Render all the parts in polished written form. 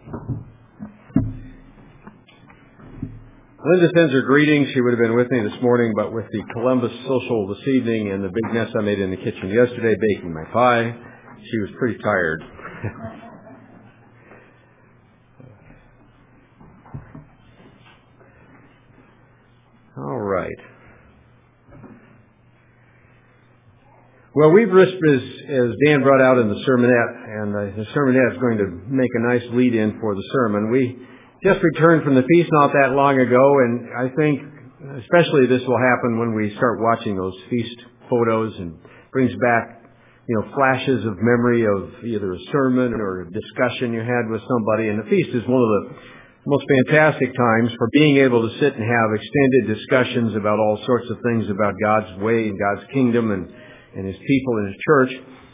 Linda sends her greetings. She would have been with me this morning, but with the Columbus social this evening and the big mess I made in the kitchen yesterday baking my pie, she was pretty tired. All right. Well, we've risked, as Dan brought out in the sermonette, and the sermonette is going to make a nice lead-in for the sermon. We just returned from the feast not that long ago, and I think especially this will happen when we start watching those feast photos and brings back, flashes of memory of either a sermon or a discussion you had with somebody. And the feast is one of the most fantastic times for being able to sit and have extended discussions about all sorts of things about God's way and God's kingdom and His people and His church.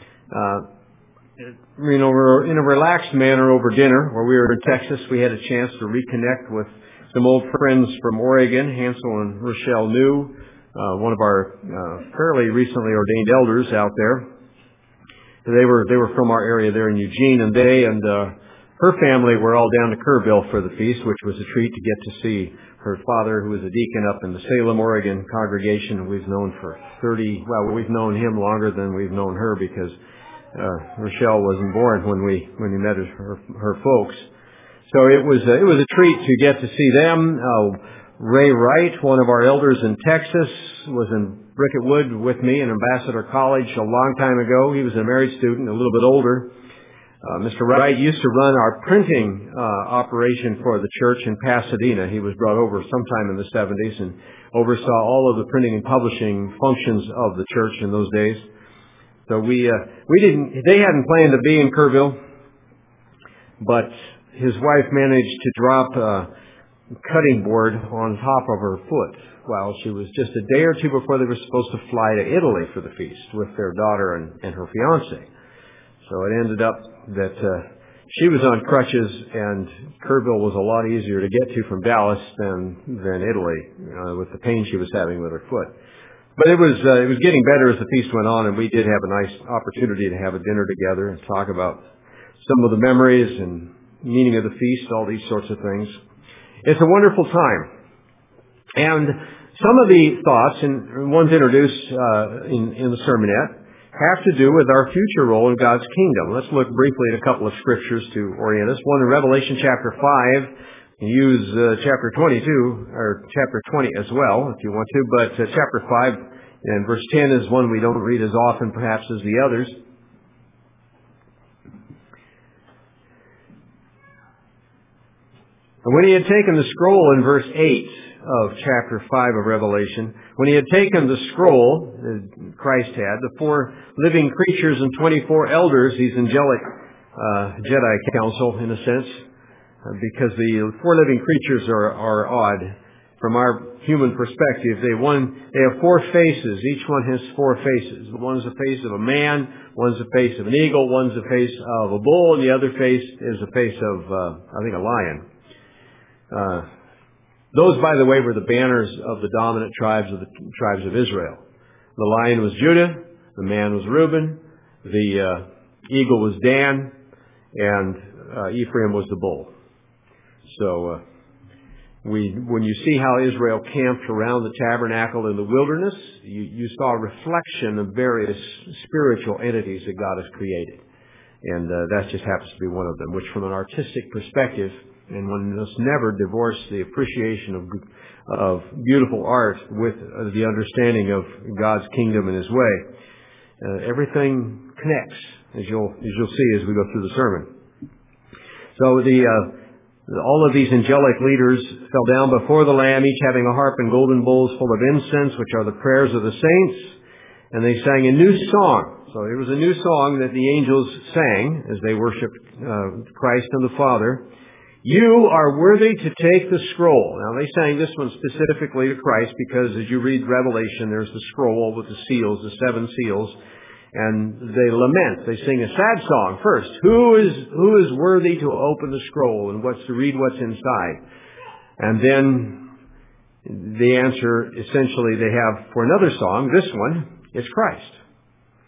We're in a relaxed manner over dinner. Where we were in Texas, we had a chance to reconnect with some old friends from Oregon, Hansel and Rochelle New, one of our fairly recently ordained elders out there. They were from our area there in Eugene, and they and her family were all down to Kerrville for the feast, which was a treat to get to see her father, who was a deacon up in the Salem, Oregon congregation. We've known we've known him longer than we've known her, because Rochelle wasn't born when we met her folks. So it was a treat to get to see them. Ray Wright, one of our elders in Texas, was in Bricket Wood with me in Ambassador College a long time ago. He was a married student, a little bit older. Mr. Wright used to run our printing operation for the church in Pasadena. He was brought over sometime in the 70s and oversaw all of the printing and publishing functions of the church in those days. So they hadn't planned to be in Kerrville, but his wife managed to drop a cutting board on top of her foot while she was just a day or two before they were supposed to fly to Italy for the feast with their daughter and her fiancé. So it ended up that she was on crutches, and Kerrville was a lot easier to get to from Dallas than Italy, with the pain she was having with her foot. But it was getting better as the feast went on, and we did have a nice opportunity to have a dinner together and talk about some of the memories and meaning of the feast, all these sorts of things. It's a wonderful time. And some of the thoughts, and one's introduced in the sermonette, have to do with our future role in God's kingdom. Let's look briefly at a couple of scriptures to orient us. One in Revelation chapter 5. You can use chapter 22, or chapter 20 as well, if you want to. But chapter 5 and verse 10 is one we don't read as often, perhaps, as the others. And when he had taken the scroll in verse 8 of chapter 5 of Revelation, when he had taken the scroll, Christ had, the 4 living creatures and 24 elders, these angelic Jedi council, in a sense, because the 4 living creatures are odd. From our human perspective, they have 4 faces. Each one has 4 faces. One's the face of a man, one's the face of an eagle, one's the face of a bull, and the other face is the face of, a lion. Those, by the way, were the banners of the dominant tribes of Israel. The lion was Judah, the man was Reuben, the eagle was Dan, and Ephraim was the bull. So when you see how Israel camped around the tabernacle in the wilderness, you saw a reflection of various spiritual entities that God has created. And that just happens to be one of them, which from an artistic perspective, and one must never divorce the appreciation of beautiful art with the understanding of God's kingdom and His way. Everything connects, as you'll see as we go through the sermon. So all of these angelic leaders fell down before the Lamb, each having a harp and golden bowls full of incense, which are the prayers of the saints, and they sang a new song. So it was a new song that the angels sang as they worshiped Christ and the Father. You are worthy to take the scroll. Now, they sang this one specifically to Christ because as you read Revelation, there's the scroll with the seals, the 7 seals, and they lament. They sing a sad song first. Who is worthy to open the scroll and to read what's inside? And then the answer, essentially, they have for another song, this one, is Christ.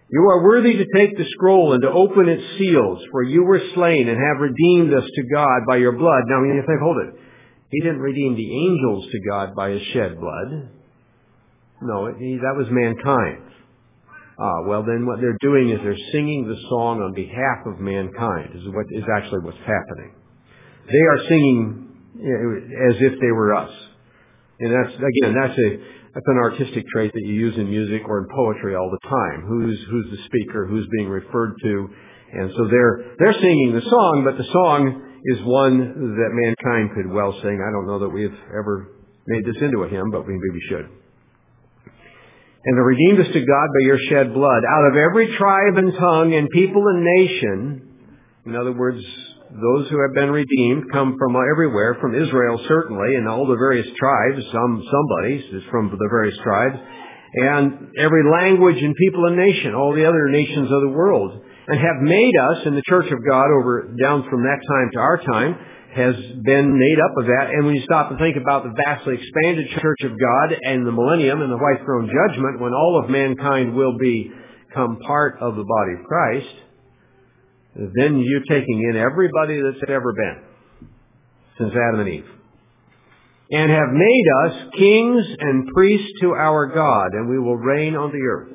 You are worthy to take the scroll and to open its seals, for you were slain and have redeemed us to God by your blood. Now, you think, hold it. He didn't redeem the angels to God by his shed blood. No, that was mankind. Well, then what they're doing is they're singing the song on behalf of mankind, is actually what's happening. They are singing as if they were us. And that's an artistic trait that you use in music or in poetry all the time. Who's the speaker, who's being referred to. And so they're singing the song, but the song is one that mankind could well sing. I don't know that we've ever made this into a hymn, but we maybe should. And to redeem us to God by your shed blood, out of every tribe and tongue and people and nation. In other words, those who have been redeemed come from everywhere, from Israel certainly, and all the various tribes. Somebody is from the various tribes, and every language and people and nation, all the other nations of the world, and have made us in the Church of God down from that time to our time, has been made up of that. And when you stop and think about the vastly expanded Church of God and the millennium and the white throne judgment, when all of mankind will become part of the body of Christ, then you're taking in everybody that's ever been since Adam and Eve, and have made us kings and priests to our God, and we will reign on the earth.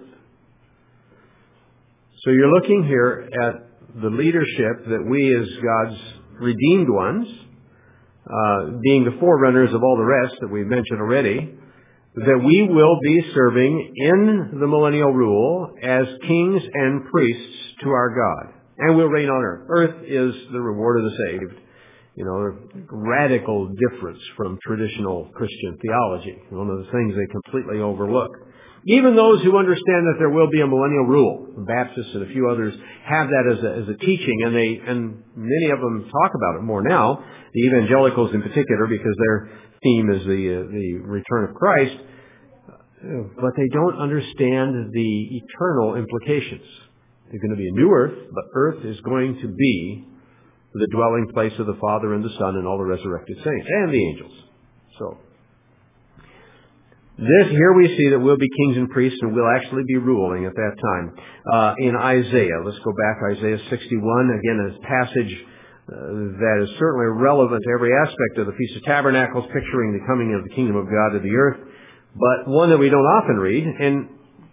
So you're looking here at the leadership that we as God's redeemed ones, being the forerunners of all the rest that we've mentioned already, that we will be serving in the millennial rule as kings and priests to our God. And we'll reign on earth. Earth is the reward of the saved. You know, a radical difference from traditional Christian theology. One of the things they completely overlook. Even those who understand that there will be a millennial rule, the Baptists and a few others have that as a teaching, and many of them talk about it more now. The evangelicals in particular, because their theme is the return of Christ, but they don't understand the eternal implications. There's going to be a new earth, but earth is going to be the dwelling place of the Father and the Son and all the resurrected saints and the angels. So, here we see that we'll be kings and priests and we'll actually be ruling at that time. In Isaiah, let's go back, Isaiah 61, again a passage that is certainly relevant to every aspect of the Feast of Tabernacles, picturing the coming of the kingdom of God to the earth, but one that we don't often read, and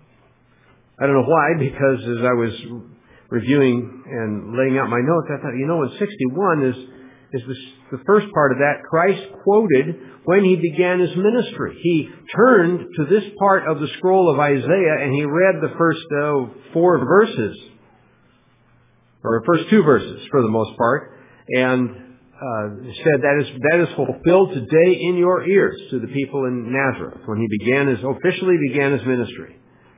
I don't know why, because as I was reviewing and laying out my notes, I thought, in 61 is the first part of that Christ quoted when he began his ministry. He turned to this part of the scroll of Isaiah and he read the first 4 verses, or the first 2 verses for the most part, and said that is fulfilled today in your ears to the people in Nazareth when he officially began his ministry.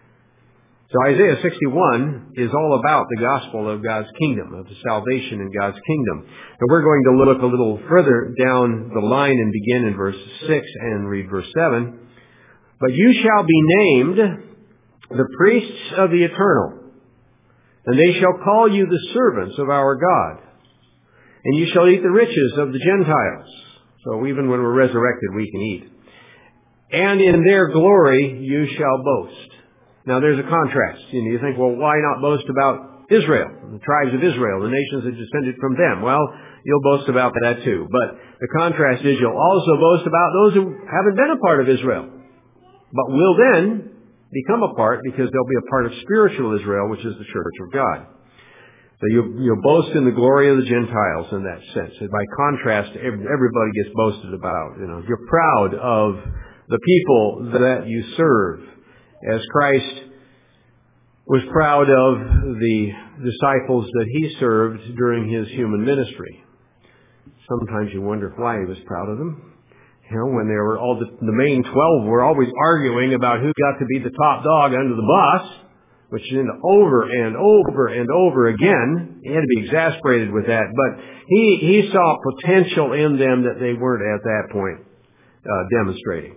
So Isaiah 61 is all about the gospel of God's kingdom, of the salvation in God's kingdom. And we're going to look a little further down the line and begin in verse 6 and read verse 7. But you shall be named the priests of the eternal, and they shall call you the servants of our God. And you shall eat the riches of the Gentiles. So even when we're resurrected, we can eat. And in their glory you shall boast. Now there's a contrast. You think, well, why not boast about Israel, the tribes of Israel, the nations that descended from them? Well, you'll boast about that too. But the contrast is you'll also boast about those who haven't been a part of Israel, but will then become a part, because they'll be a part of spiritual Israel, which is the church of God. So you'll boast in the glory of the Gentiles in that sense. And by contrast, everybody gets boasted about. You're proud of the people that you serve, as Christ was proud of the disciples that he served during his human ministry. Sometimes you wonder why he was proud of them. When they were all the main 12 were always arguing about who got to be the top dog under the bus, which then over and over and over again, he had to be exasperated with that. But he saw potential in them that they weren't at that point demonstrating.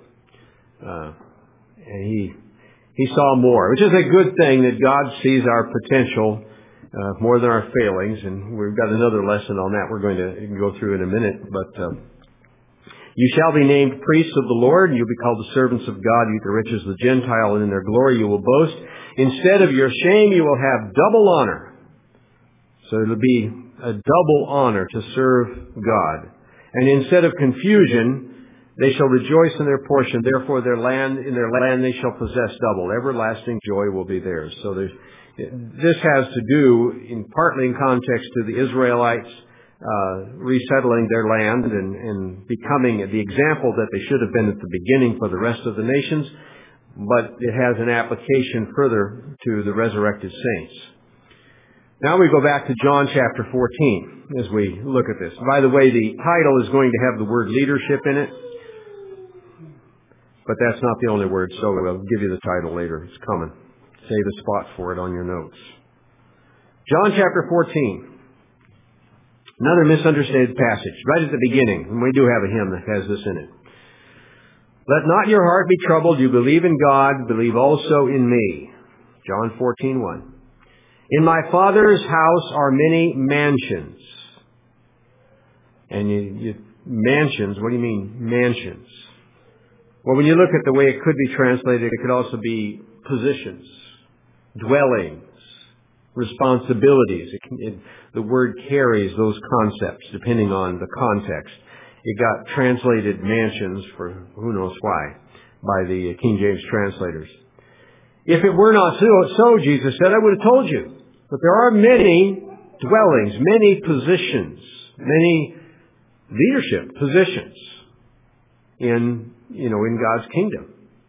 And he saw more, which is a good thing, that God sees our potential more than our failings. And we've got another lesson on that we're going to go through in a minute. But You shall be named priests of the Lord, and you'll be called the servants of God. You eat the riches of the Gentile, and in their glory you will boast. Instead of your shame, you will have double honor. So it'll be a double honor to serve God. And instead of confusion, they shall rejoice in their portion. Therefore, in their land they shall possess double. Everlasting joy will be theirs. So this has to do, partly in context to the Israelites resettling their land and becoming the example that they should have been at the beginning for the rest of the nations. But it has an application further to the resurrected saints. Now we go back to John chapter 14 as we look at this. By the way, the title is going to have the word leadership in it. But that's not the only word, so we'll give you the title later. It's coming. Save a spot for it on your notes. John chapter 14. Another misunderstood passage, right at the beginning. And we do have a hymn that has this in it. Let not your heart be troubled. You believe in God, believe also in me. John 14:1. In my Father's house are many mansions. And mansions, what do you mean mansions? Well, when you look at the way it could be translated, it could also be positions, dwellings, responsibilities. The word carries those concepts depending on the context. It got translated mansions for who knows why by the King James translators. If it were not so, Jesus said, I would have told you. But there are many dwellings, many positions, many leadership positions in God's kingdom.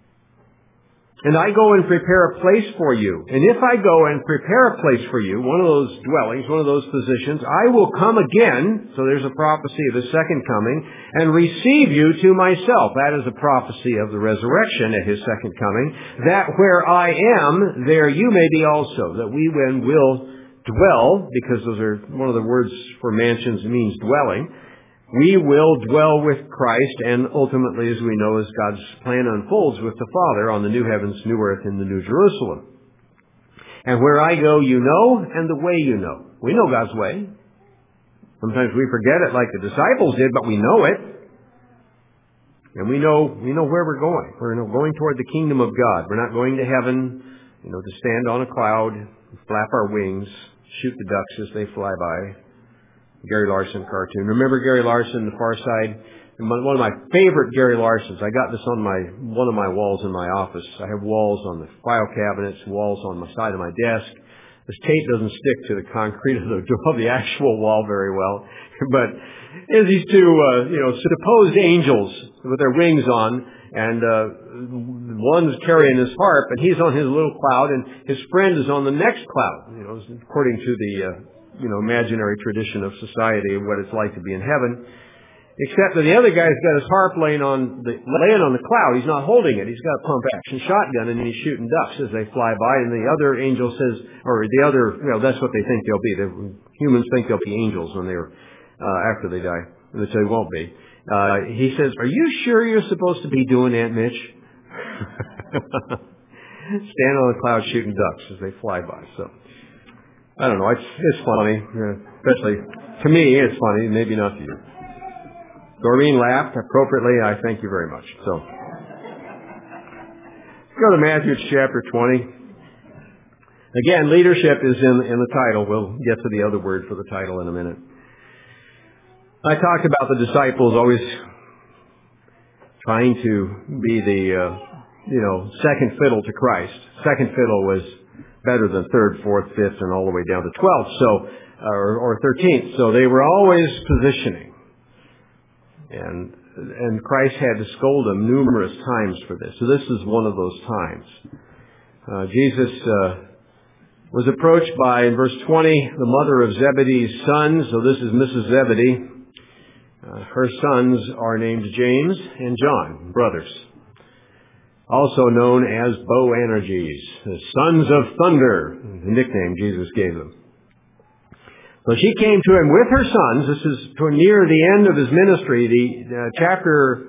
And I go and prepare a place for you. And if I go and prepare a place for you, one of those dwellings, one of those positions, I will come again. So there's a prophecy of the second coming, and receive you to myself. That is a prophecy of the resurrection at his second coming. That where I am, there you may be also. That we will dwell, because those are one of the words for mansions means dwelling. We will dwell with Christ, and ultimately, as we know, as God's plan unfolds with the Father on the new heavens, new earth, and the new Jerusalem. And where I go, you know, and the way you know. We know God's way. Sometimes we forget it like the disciples did, but we know it. And we know where we're going. We're going toward the kingdom of God. We're not going to heaven, to stand on a cloud, flap our wings, shoot the ducks as they fly by. Gary Larson cartoon. Remember Gary Larson, The Far Side? One of my favorite Gary Larsons. I got this on one of my walls in my office. I have walls on the file cabinets, walls on the side of my desk. This tape doesn't stick to the concrete of the actual wall very well. But there's these two, supposed angels with their wings on, and one's carrying his harp, and he's on his little cloud, and his friend is on the next cloud. According to the imaginary tradition of society of what it's like to be in heaven. Except that the other guy's got his harp laying on the cloud. He's not holding it. He's got a pump action shotgun, and he's shooting ducks as they fly by. And the other angel says, that's what they think they'll be. Humans think they'll be angels when they're after they die, and they say won't be. He says, "Are you sure you're supposed to be doing that, Mitch?" Stand on the cloud shooting ducks as they fly by. So. I don't know, it's funny, especially to me it's funny, maybe not to you. Doreen laughed appropriately, I thank you very much. So, go to Matthew chapter 20. Again, leadership is in the title. We'll get to the other word for the title in a minute. I talked about the disciples always trying to be the, second fiddle to Christ. Second fiddle was better than third, fourth, fifth, and all the way down to 12th, or 13th. So they were always positioning. And Christ had to scold them numerous times for this. So this is one of those times. Jesus was approached by, in verse 20, the mother of Zebedee's sons. So this is Mrs. Zebedee. Her sons are named James and John, brothers. Also known as Boanerges, the sons of thunder, the nickname Jesus gave them. So she came to him with her sons. This is near the end of his ministry. The chapter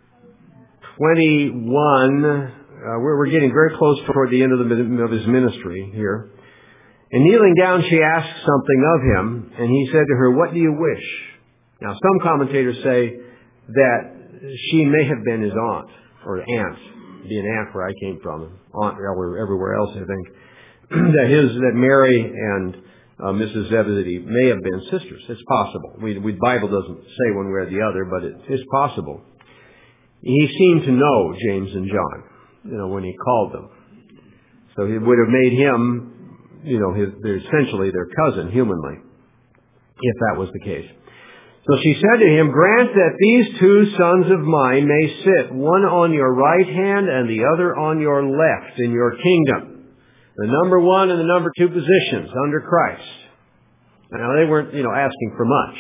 21, we're getting very close toward the end of his ministry here. And kneeling down, she asked something of him, and he said to her, "What do you wish?" Now, some commentators say that she may have been his aunt, or aunt. Be an aunt where I came from. Aunt everywhere else, I think. that Mary and Mrs. Zebedee may have been sisters. It's possible. The Bible doesn't say one way or the other, but it is possible. He seemed to know James and John, when he called them. So it would have made him, essentially their cousin, humanly, if that was the case. So she said to him, "Grant that these 2 sons of mine may sit, one on your right hand and the other on your left in your kingdom." The number 1 and the number 2 positions under Christ. Now, they weren't, asking for much.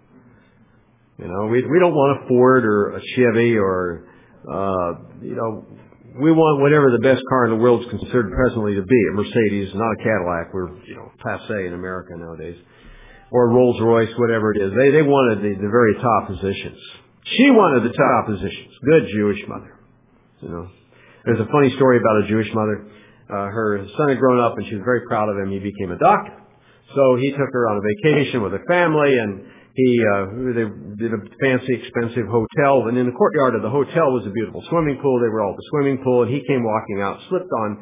We don't want a Ford or a Chevy or, we want whatever the best car in the world is considered presently to be. A Mercedes, not a Cadillac. We're, passé in America nowadays. Or Rolls Royce, whatever it is. They wanted the very top positions. She wanted the top positions. Good Jewish mother. There's a funny story about a Jewish mother. Her son had grown up and she was very proud of him. He became a doctor. So he took her on a vacation with her family and they did a fancy, expensive hotel. And in the courtyard of the hotel was a beautiful swimming pool. They were all at the swimming pool and he came walking out, slipped on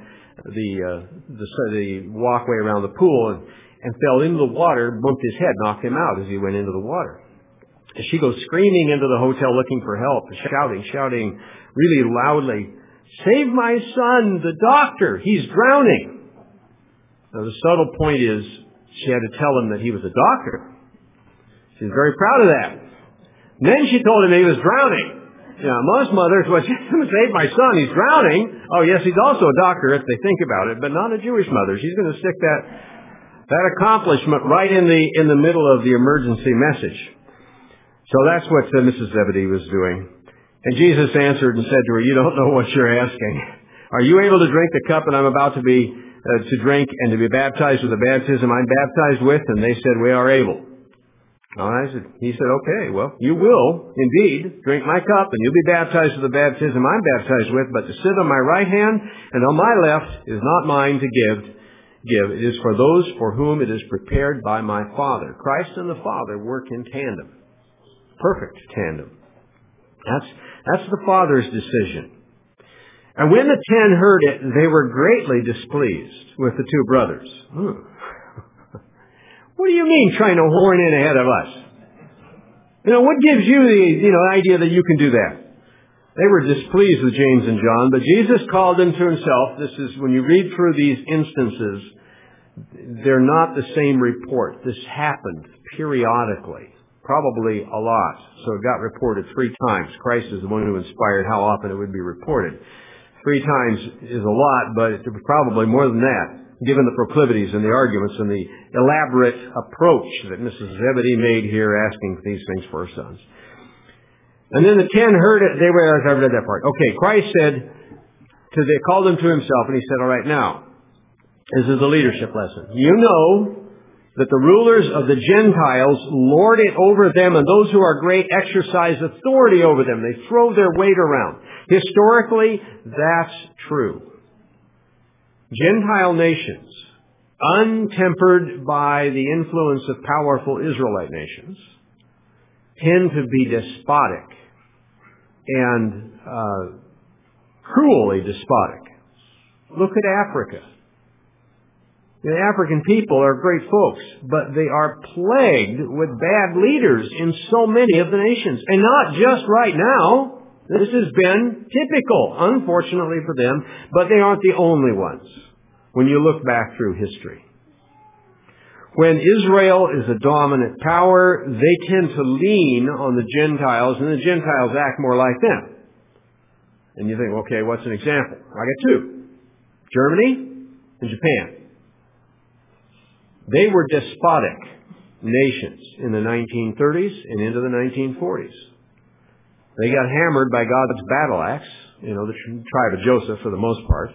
the walkway around the pool and fell into the water, bumped his head, knocked him out as he went into the water. And she goes screaming into the hotel looking for help, shouting really loudly, "Save my son, the doctor, he's drowning." Now the subtle point is she had to tell him that he was a doctor. She was very proud of that. And then she told him he was drowning. Most mothers would say, "Save my son, he's drowning." Oh yes, he's also a doctor if they think about it, but not a Jewish mother. She's going to stick that accomplishment right in the middle of the emergency message. So that's what Mrs. Zebedee was doing. And Jesus answered and said to her, "You don't know what you're asking. Are you able to drink the cup that I'm about to drink and to be baptized with the baptism I'm baptized with?" And they said, "We are able." He said, "Okay, well, you will indeed drink my cup and you'll be baptized with the baptism I'm baptized with, but to sit on my right hand and on my left is not mine to give. It is for those for whom it is prepared by my Father." Christ and the Father work in tandem. Perfect tandem. That's the Father's decision. And when the 10 heard it, they were greatly displeased with the 2 brothers. What do you mean trying to horn in ahead of us? What gives you the idea that you can do that? They were displeased with James and John, but Jesus called them to himself. This is, when you read through these instances, they're not the same report. This happened periodically, probably a lot. So it got reported 3 times. Christ is the one who inspired how often it would be reported. 3 times is a lot, but it was probably more than that, given the proclivities and the arguments and the elaborate approach that Mrs. Zebedee made here asking these things for her sons. And then the 10 heard it. I read that part. Okay, Christ they called them to himself, and he said, "All right, now, this is the leadership lesson. You know that the rulers of the Gentiles lord it over them, and those who are great exercise authority over them. They throw their weight around. Historically, that's true. Gentile nations, untempered by the influence of powerful Israelite nations, tend to be despotic and cruelly despotic. Look at Africa. The African people are great folks, but they are plagued with bad leaders in so many of the nations. And not just right now. This has been typical, unfortunately for them, but they aren't the only ones when you look back through history. When Israel is a dominant power, they tend to lean on the Gentiles, and the Gentiles act more like them. And you think, okay, what's an example? I got 2. Germany and Japan. They were despotic nations in the 1930s and into the 1940s. They got hammered by God's battle axe, the tribe of Joseph for the most part.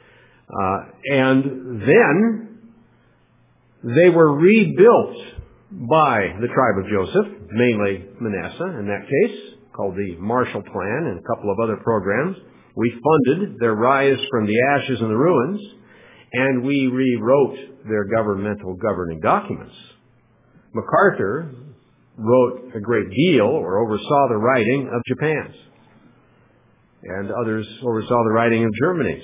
And then they were rebuilt by the tribe of Joseph, mainly Manasseh in that case, called the Marshall Plan and a couple of other programs. We funded their rise from the ashes and the ruins, and we rewrote their governmental governing documents. MacArthur wrote a great deal or oversaw the writing of Japan's. and others oversaw the writing of Germany's.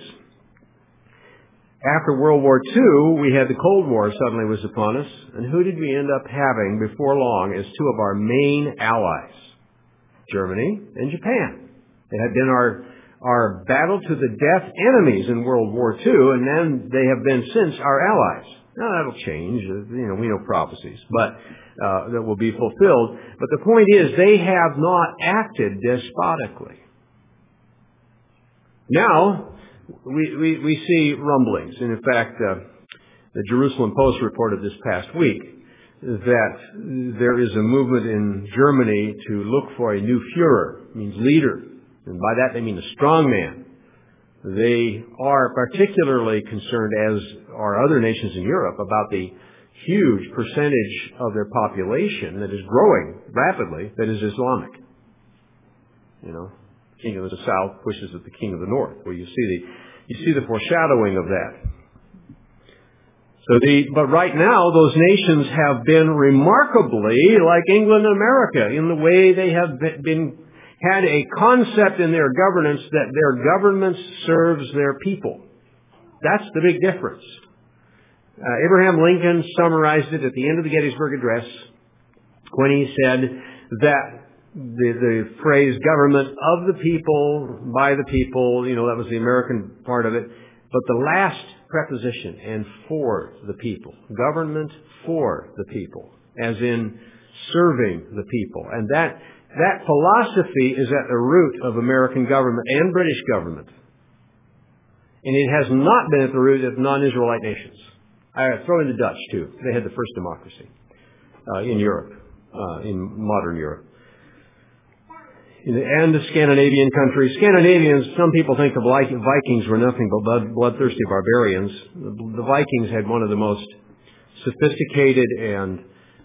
After World War II, we had the Cold War suddenly was upon us, and who did we end up having before long as two of our main allies? Germany and Japan. They had been our battle to the death enemies in World War II, and then they have been since our allies. Now that'll change. We know prophecies, but that will be fulfilled. But the point is, they have not acted despotically. Now we see rumblings, and in fact, the Jerusalem Post reported this past week that there is a movement in Germany to look for a new Führer, means leader. And by that they mean a strong man. They are particularly concerned, as are other nations in Europe, about the huge percentage of their population that is growing rapidly that is Islamic. King of the South pushes at the King of the North, where you see the foreshadowing of that. But right now, those nations have been remarkably like England and America in the way they have had a concept in their governance that their government serves their people. That's the big difference. Abraham Lincoln summarized it at the end of the Gettysburg Address when he said that the phrase government of the people, by the people, that was the American part of it. But the last preposition, and for the people. Government for the people, as in serving the people. And that philosophy is at the root of American government and British government. And it has not been at the root of non-Israelite nations. I throw in the Dutch, too. They had the first democracy in Europe, in modern Europe. And the Scandinavian countries. Scandinavians, some people think the Vikings were nothing but bloodthirsty barbarians. The Vikings had one of the most sophisticated and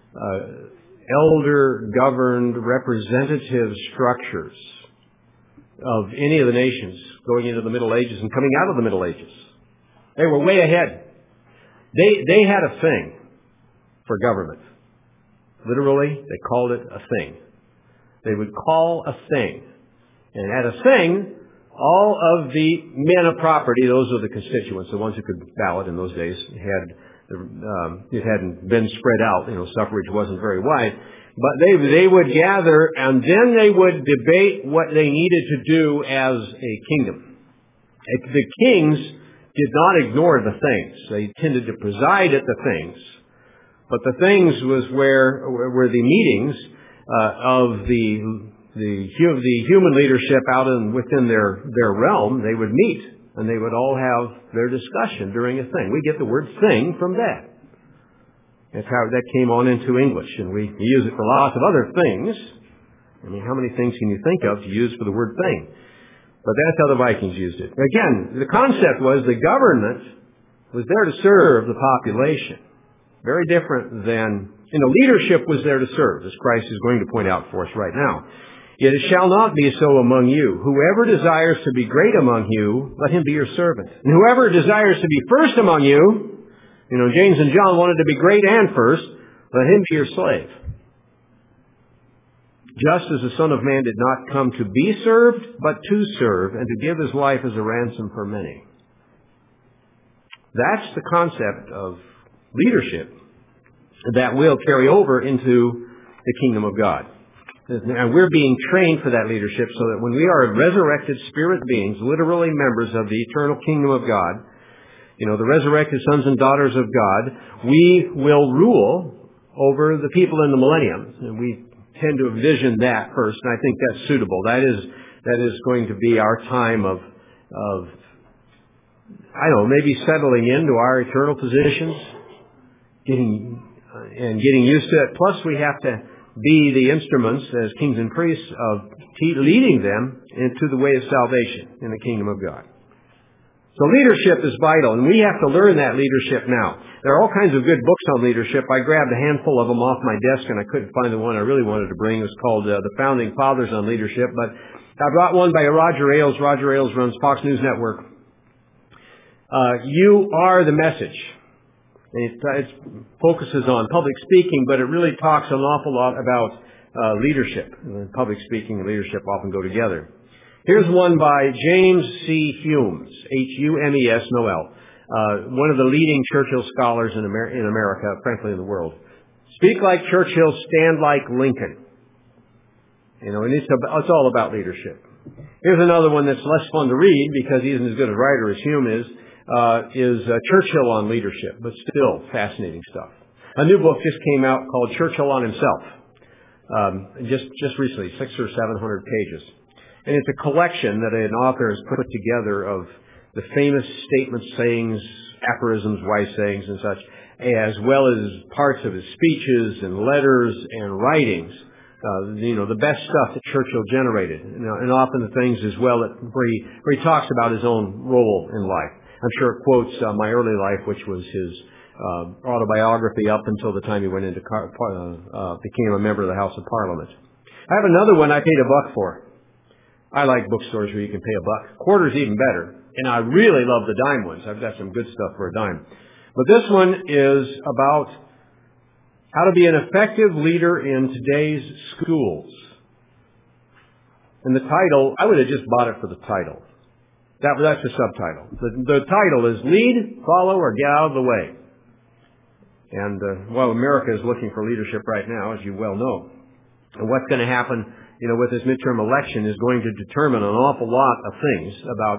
elder-governed representative structures of any of the nations going into the Middle Ages and coming out of the Middle Ages. They were way ahead. They had a thing for government. Literally, they called it a thing. They would call a thing. And at a thing, all of the men of property, those are the constituents, the ones who could ballot in those days, it hadn't been spread out. Suffrage wasn't very wide. But they would gather, and then they would debate what they needed to do as a kingdom. The kings did not ignore the things. They tended to preside at the things. But the things was where the meetings of the human leadership out within their realm. They would meet and they would all have their discussion during a thing. We get the word thing from that. That's how that came on into English, and we use it for lots of other things. I mean, how many things can you think of to use for the word thing? But that's how the Vikings used it. Again, the concept was the government was there to serve the population. Very different than leadership was there to serve, as Christ is going to point out for us right now. Yet it shall not be so among you. Whoever desires to be great among you, let him be your servant. And whoever desires to be first among you, James and John wanted to be great and first, let him be your slave. Just as the Son of Man did not come to be served, but to serve, and to give his life as a ransom for many. That's the concept of leadership that will carry over into the kingdom of God. And we're being trained for that leadership so that when we are resurrected spirit beings, literally members of the eternal kingdom of God, the resurrected sons and daughters of God, we will rule over the people in the millennium. And we tend to envision that first, and I think that's suitable. That is going to be our time of maybe settling into our eternal positions, getting used to it. Plus, we have to be the instruments as kings and priests of leading them into the way of salvation in the kingdom of God. So leadership is vital, and we have to learn that leadership now. There are all kinds of good books on leadership. I grabbed a handful of them off my desk, and I couldn't find the one I really wanted to bring. It was called The Founding Fathers on Leadership. But I brought one by Roger Ailes. Roger Ailes runs Fox News Network. You are the message. It focuses on public speaking, but it really talks an awful lot about leadership. Public speaking and leadership often go together. Here's one by James C. Humes, Humes, no L, one of the leading Churchill scholars in America, frankly in the world. Speak like Churchill, stand like Lincoln. And it's all about leadership. Here's another one that's less fun to read because he isn't as good a writer as Hume is Churchill on leadership, but still fascinating stuff. A new book just came out called Churchill on Himself, just recently, 600 or 700 pages. And it's a collection that an author has put together of the famous statements, sayings, aphorisms, wise sayings and such, as well as parts of his speeches and letters and writings. The best stuff that Churchill generated, and often the things as well where he talks about his own role in life. I'm sure it quotes My Early Life, which was his autobiography up until the time he went into became a member of the House of Parliament. I have another one I paid $1 for. I like bookstores where you can pay $1. Quarter's even better, and I really love the dime ones. I've got some good stuff for a dime. But this one is about how to be an effective leader in today's schools. And the title, I would have just bought it for the title. That's the subtitle. The title is Lead, Follow, or Get Out of the Way. And, America is looking for leadership right now, as you well know. And what's going to happen, with this midterm election is going to determine an awful lot of things about,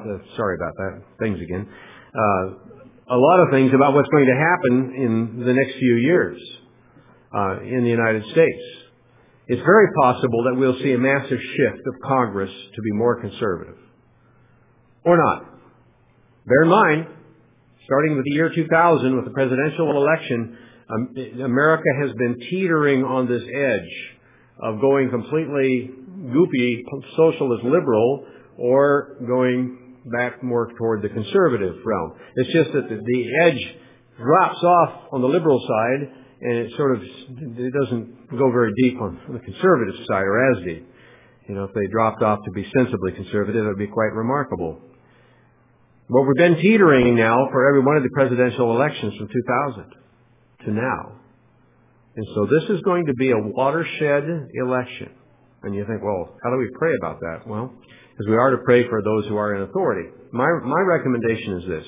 a lot of things about what's going to happen in the next few years. In the United States. It's very possible that we'll see a massive shift of Congress to be more conservative. Or not. Bear in mind, starting with the year 2000, with the presidential election, America has been teetering on this edge of going completely goopy, socialist liberal, or going back more toward the conservative realm. It's just that the edge drops off on the liberal side, and it doesn't go very deep on the conservative side, or as deep. If they dropped off to be sensibly conservative, it would be quite remarkable. But we've been teetering now for every one of the presidential elections from 2000 to now. And so this is going to be a watershed election. And you think, well, how do we pray about that? Well, as we are to pray for those who are in authority. My recommendation is this.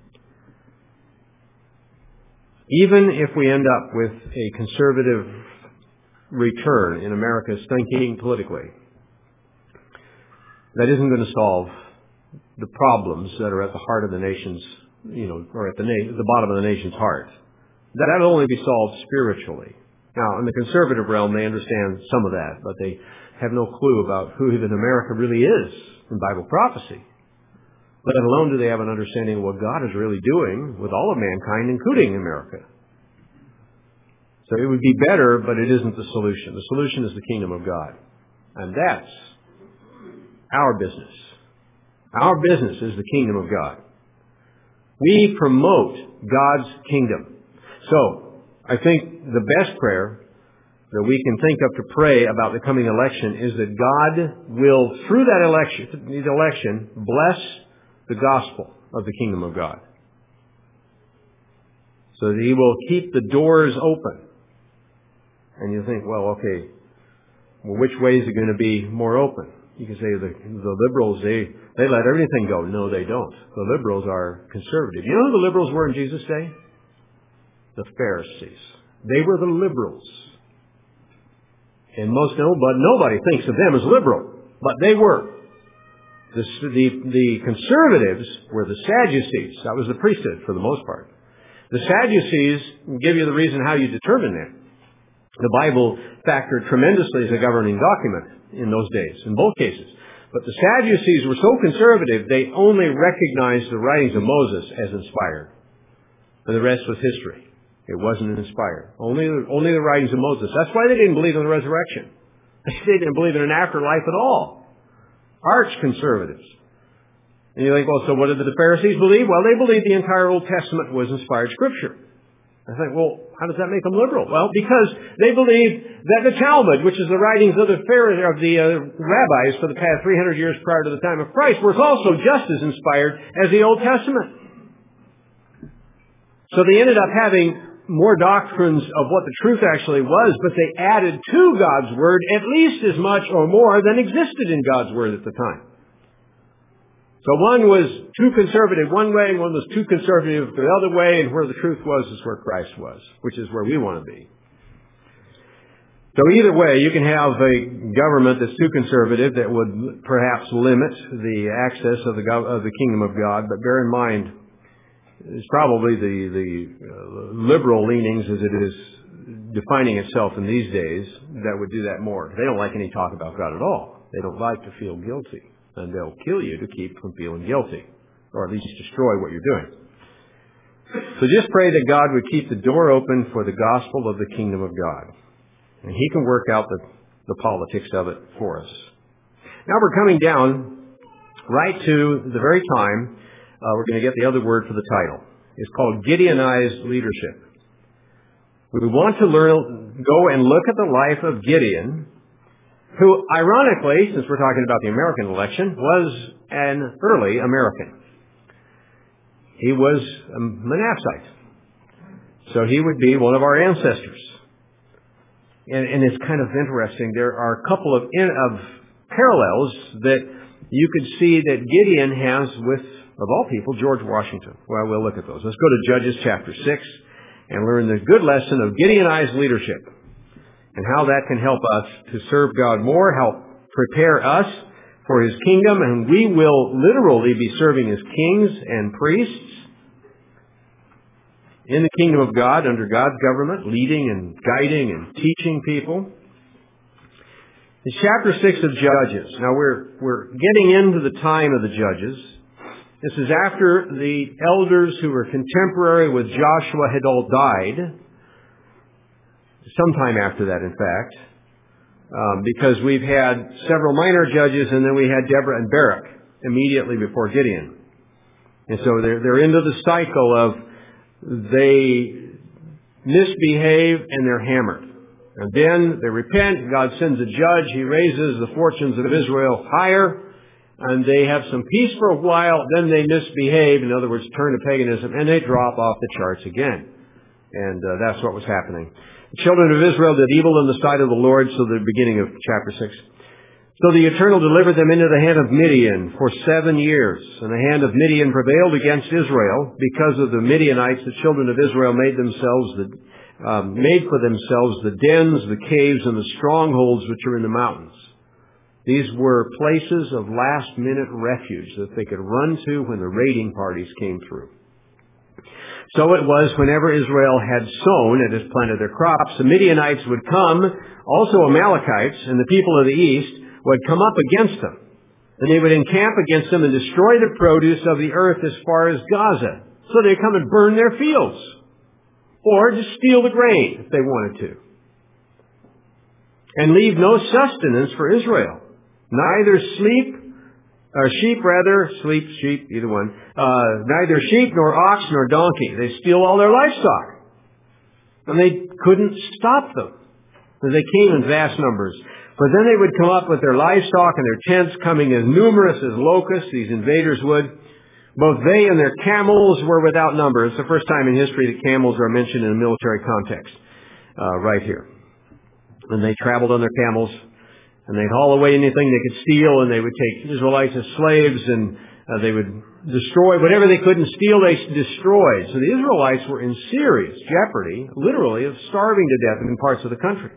Even if we end up with a conservative return in America's thinking politically, that isn't going to solve the problems that are at the heart of the nation's, or at the bottom of the nation's heart. That'll only be solved spiritually. Now, in the conservative realm, they understand some of that, but they have no clue about who even America really is in Bible prophecy. Let alone do they have an understanding of what God is really doing with all of mankind, including America. So it would be better, but it isn't the solution. The solution is the kingdom of God. And that's our business. Our business is the kingdom of God. We promote God's kingdom. So I think the best prayer that we can think of to pray about the coming election is that God will, through that election, bless the gospel of the kingdom of God. So that He will keep the doors open. And you think, well, okay, which way is it going to be more open? You can say the liberals, they let everything go. No, they don't. The liberals are conservative. You know who the liberals were in Jesus' day? The Pharisees. They were the liberals. And nobody thinks of them as liberal, but they were. The conservatives were the Sadducees. That was the priesthood for the most part. The Sadducees give you the reason how you determine that. The Bible factored tremendously as a governing document in those days, in both cases. But the Sadducees were so conservative, they only recognized the writings of Moses as inspired. And the rest was history. It wasn't inspired. Only the writings of Moses. That's why they didn't believe in the resurrection. They didn't believe in an afterlife at all. Arch conservatives. And you think, well, so what did the Pharisees believe? Well, they believed the entire Old Testament was inspired Scripture. I think, well, how does that make them liberal? Well, because they believed that the Talmud, which is the writings of the rabbis for the past 300 years prior to the time of Christ, was also just as inspired as the Old Testament. So they ended up having more doctrines of what the truth actually was, but they added to God's Word at least as much or more than existed in God's Word at the time. So one was too conservative one way, and one was too conservative the other way, and where the truth was is where Christ was, which is where we want to be. So either way, you can have a government that's too conservative that would perhaps limit the access of the kingdom of God, but bear in mind, it's probably the liberal leanings as it is defining itself in these days that would do that more. They don't like any talk about God at all. They don't like to feel guilty, and they'll kill you to keep from feeling guilty, or at least destroy what you're doing. So just pray that God would keep the door open for the gospel of the kingdom of God. And He can work out the politics of it for us. Now we're coming down right to the very time we're going to get the other word for the title. It's called Gideonized leadership. We want to go and look at the life of Gideon, who, ironically, since we're talking about the American election, was an early American. He was a Manassite. So he would be one of our ancestors. And it's kind of interesting. There are a couple of parallels that you could see that Gideon has with, of all people, George Washington. Well, we'll look at those. Let's go to Judges chapter 6 and learn the good lesson of Gideonized leadership and how that can help us to serve God more, help prepare us for His kingdom, and we will literally be serving as kings and priests in the kingdom of God, under God's government, leading and guiding and teaching people. It's chapter 6 of Judges. Now we're getting into the time of the Judges. This is after the elders who were contemporary with Joshua had all died. Sometime after that, in fact. Because we've had several minor judges, and then we had Deborah and Barak immediately before Gideon. And so they're into the cycle of they misbehave and they're hammered. And then they repent. God sends a judge. He raises the fortunes of Israel higher. And they have some peace for a while. Then they misbehave. In other words, turn to paganism. And they drop off the charts again. And that's what was happening. The children of Israel did evil in the sight of the Lord. So the beginning of chapter 6. So the Eternal delivered them into the hand of Midian for 7 years. And the hand of Midian prevailed against Israel. Because of the Midianites, the children of Israel made for themselves the dens, the caves, and the strongholds which are in the mountains. These were places of last-minute refuge that they could run to when the raiding parties came through. So it was whenever Israel had sown and had planted their crops, the Midianites would come, also Amalekites and the people of the east, would come up against them. And they would encamp against them and destroy the produce of the earth as far as Gaza. So they'd come and burn their fields. Or just steal the grain if they wanted to. And leave no sustenance for Israel. Neither sheep, either one. Neither sheep nor ox nor donkey. They steal all their livestock. And they couldn't stop them. They came in vast numbers. But then they would come up with their livestock and their tents, coming as numerous as locusts, these invaders would. Both they and their camels were without number. It's the first time in history that camels are mentioned in a military context, right here. And they traveled on their camels, and they'd haul away anything they could steal, and they would take Israelites as slaves, and they would destroy whatever they couldn't steal, they destroyed. So the Israelites were in serious jeopardy, literally, of starving to death in parts of the country.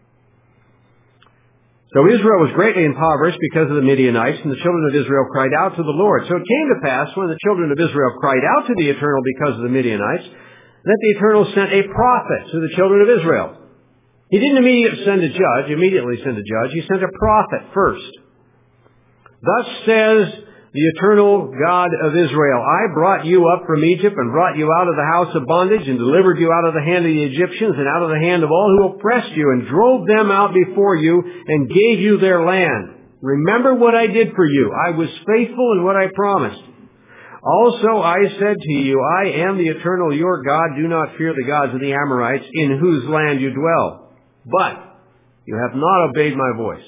So Israel was greatly impoverished because of the Midianites, and the children of Israel cried out to the Lord. So it came to pass, when the children of Israel cried out to the Eternal because of the Midianites, that the Eternal sent a prophet to the children of Israel. He didn't immediately send a judge. He sent a prophet first. Thus says the Eternal God of Israel, I brought you up from Egypt and brought you out of the house of bondage and delivered you out of the hand of the Egyptians and out of the hand of all who oppressed you and drove them out before you and gave you their land. Remember what I did for you. I was faithful in what I promised. Also I said to you, I am the Eternal your God. Do not fear the gods of the Amorites in whose land you dwell. But you have not obeyed my voice.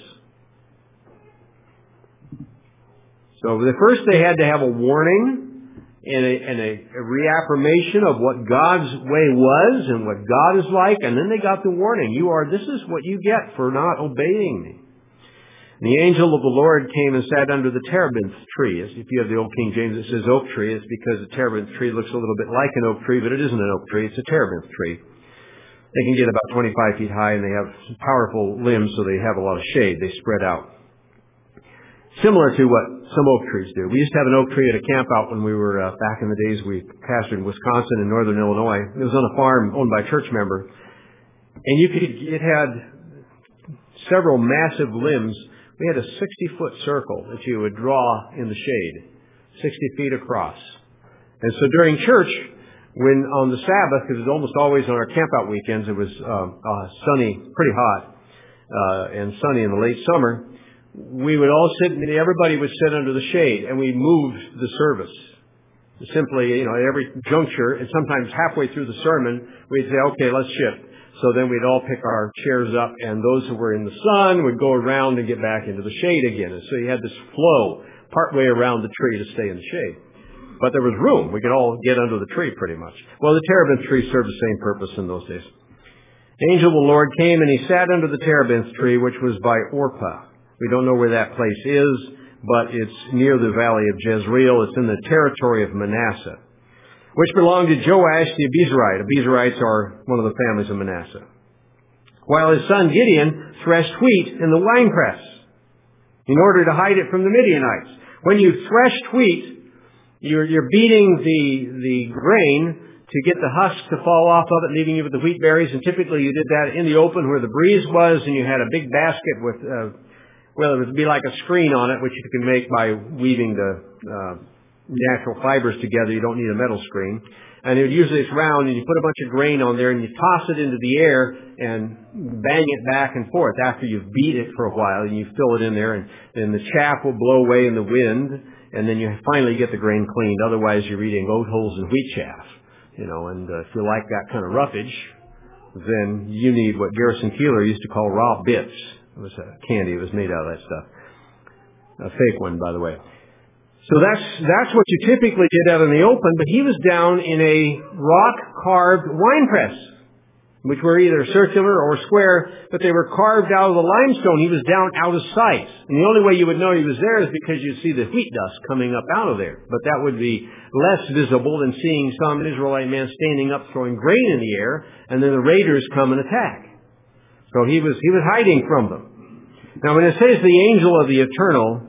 So first they had to have a warning and a reaffirmation of what God's way was and what God is like, and then they got the warning. This is what you get for not obeying me. The angel of the Lord came and sat under the terebinth tree. If you have the Old King James, it says oak tree. It's because the terebinth tree looks a little bit like an oak tree, but it isn't an oak tree. It's a terebinth tree. They can get about 25 feet high, and they have powerful limbs, so they have a lot of shade. They spread out. Similar to what some oak trees do. We used to have an oak tree at a camp out when we were back in the days we pastored in Wisconsin and northern Illinois. It was on a farm owned by a church member. And it had several massive limbs. We had a 60-foot circle that you would draw in the shade, 60 feet across. And so during church, when on the Sabbath, because it was almost always on our campout weekends, it was sunny, pretty hot, and sunny in the late summer, we would all sit, and everybody would sit under the shade, and we moved the service. Simply, at every juncture, and sometimes halfway through the sermon, we'd say, okay, let's shift. So then we'd all pick our chairs up, and those who were in the sun would go around and get back into the shade again. And so you had this flow partway around the tree to stay in the shade. But there was room. We could all get under the tree pretty much. Well, the terebinth tree served the same purpose in those days. The angel of the Lord came, and he sat under the terebinth tree, which was by Orpah. We don't know where that place is, but it's near the valley of Jezreel. It's in the territory of Manasseh, which belonged to Joash the Abiezrite. Abiezrites are one of the families of Manasseh. While his son Gideon threshed wheat in the winepress in order to hide it from the Midianites. When you threshed wheat, you're beating the grain to get the husk to fall off of it, leaving you with the wheat berries. And typically you did that in the open where the breeze was, and you had a big basket with, it would be like a screen on it, which you can make by weaving the natural fibers together. You don't need a metal screen. And usually it's round, and you put a bunch of grain on there, and you toss it into the air and bang it back and forth after you've beat it for a while, and you fill it in there, and the chaff will blow away in the wind, and then you finally get the grain cleaned. Otherwise, you're eating oat hulls and wheat chaff. And if you like that kind of roughage, then you need what Garrison Keillor used to call raw bits. It was a candy. It was made out of that stuff. A fake one, by the way. So that's what you typically did out in the open, but he was down in a rock-carved wine press, which were either circular or square, but they were carved out of the limestone. He was down out of sight. And the only way you would know he was there is because you'd see the wheat dust coming up out of there. But that would be less visible than seeing some Israelite man standing up throwing grain in the air, and then the raiders come and attack. So he was hiding from them. Now when it says the angel of the eternal,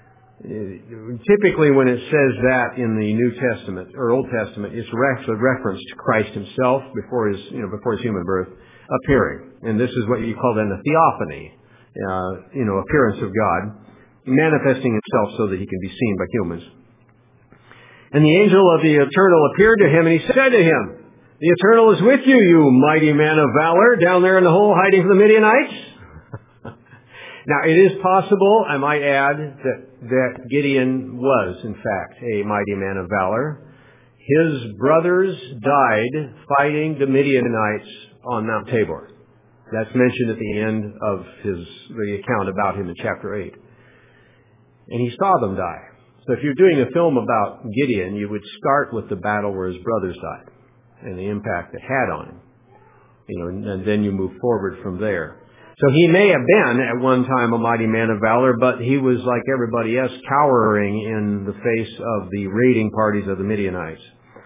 typically when it says that in the New Testament or Old Testament, it's a reference to Christ himself before his human birth appearing. And this is what you call then the theophany, appearance of God, manifesting himself so that he can be seen by humans. And the angel of the eternal appeared to him, and he said to him, "The eternal is with you, you mighty man of valor, down there in the hole hiding from the Midianites." Now, it is possible, I might add, that Gideon was, in fact, a mighty man of valor. His brothers died fighting the Midianites on Mount Tabor. That's mentioned at the end of the account about him in chapter 8. And he saw them die. So if you're doing a film about Gideon, you would start with the battle where his brothers died and the impact it had on him. And then you move forward from there. So he may have been at one time a mighty man of valor, but he was like everybody else, cowering in the face of the raiding parties of the Midianites.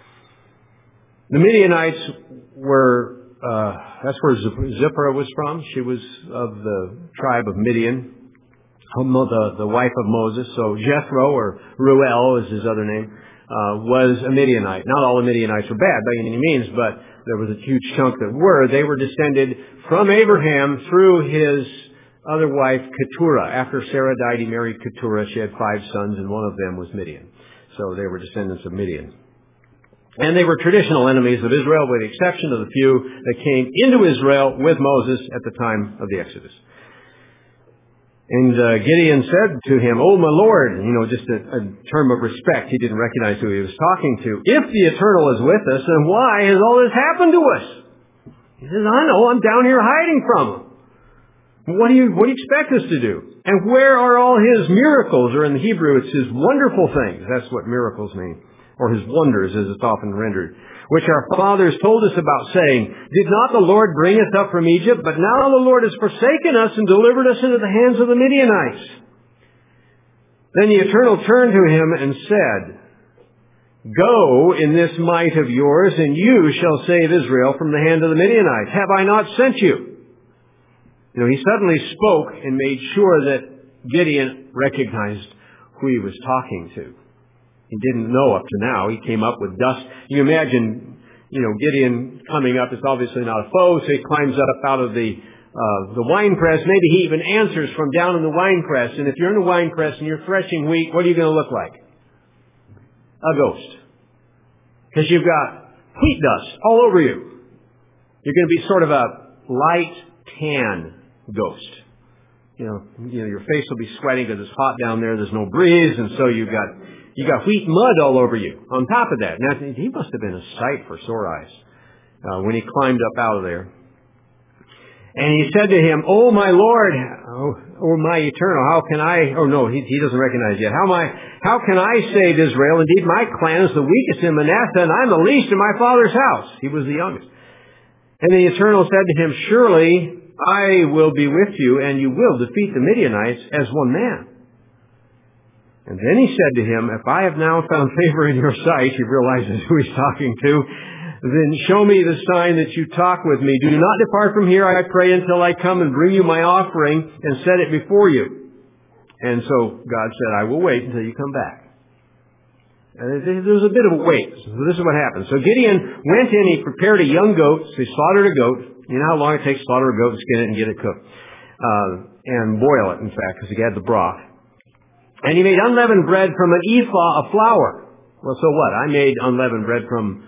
The Midianites were, that's where Zipporah was from. She was of the tribe of Midian, the wife of Moses. So Jethro, or Ruel is his other name, was a Midianite. Not all the Midianites were bad by any means, but there was a huge chunk that were. They were descended from Abraham through his other wife, Keturah. After Sarah died, he married Keturah. She had 5 sons, and one of them was Midian. So they were descendants of Midian. And they were traditional enemies of Israel, with the exception of the few that came into Israel with Moses at the time of the Exodus. And Gideon said to him, "Oh, my Lord," just a term of respect. He didn't recognize who he was talking to. "If the Eternal is with us, then why has all this happened to us?" He says, "I know, I'm down here hiding from him. What do you expect us to do? And where are all his miracles?" Or in the Hebrew, it's his wonderful things. That's what miracles mean. or his wonders as it's often rendered, which our fathers told us about, saying, Did not the Lord bring us up from Egypt? But now the Lord has forsaken us and delivered us into the hands of the Midianites. Then the Eternal turned to him and said, Go in this might of yours, and you shall save Israel from the hand of the Midianites. Have I not sent you? He suddenly spoke and made sure that Gideon recognized who he was talking to. He didn't know up to now. He came up with dust. You imagine, Gideon coming up. It's obviously not a foe, so he climbs up out of the wine press. Maybe he even answers from down in the wine press. And if you're in the wine press and you're threshing wheat, what are you going to look like? A ghost. Because you've got wheat dust all over you. You're going to be sort of a light tan ghost. Your face will be sweating because it's hot down there. There's no breeze, and so you got wheat mud all over you. On top of that, now he must have been a sight for sore eyes when he climbed up out of there. And he said to him, "Oh my Lord, oh my Eternal, how can I?" Oh no, he doesn't recognize yet. How can I save Israel? Indeed, my clan is the weakest in Manasseh, and I'm the least in my father's house. He was the youngest. And the Eternal said to him, "Surely I will be with you, and you will defeat the Midianites as one man." And then he said to him, "If I have now found favor in your sight," he realizes who he's talking to, "then show me the sign that you talk with me. Do not depart from here, I pray, until I come and bring you my offering and set it before you." And so God said, "I will wait until you come back." And there was a bit of a wait. So this is what happened. So Gideon went in, he prepared a young goat, so he slaughtered a goat. You know how long it takes to slaughter a goat, skin it, and get it cooked. And boil it, in fact, because he had the broth. And he made unleavened bread from an ephah of flour. Well, so what? I made unleavened bread from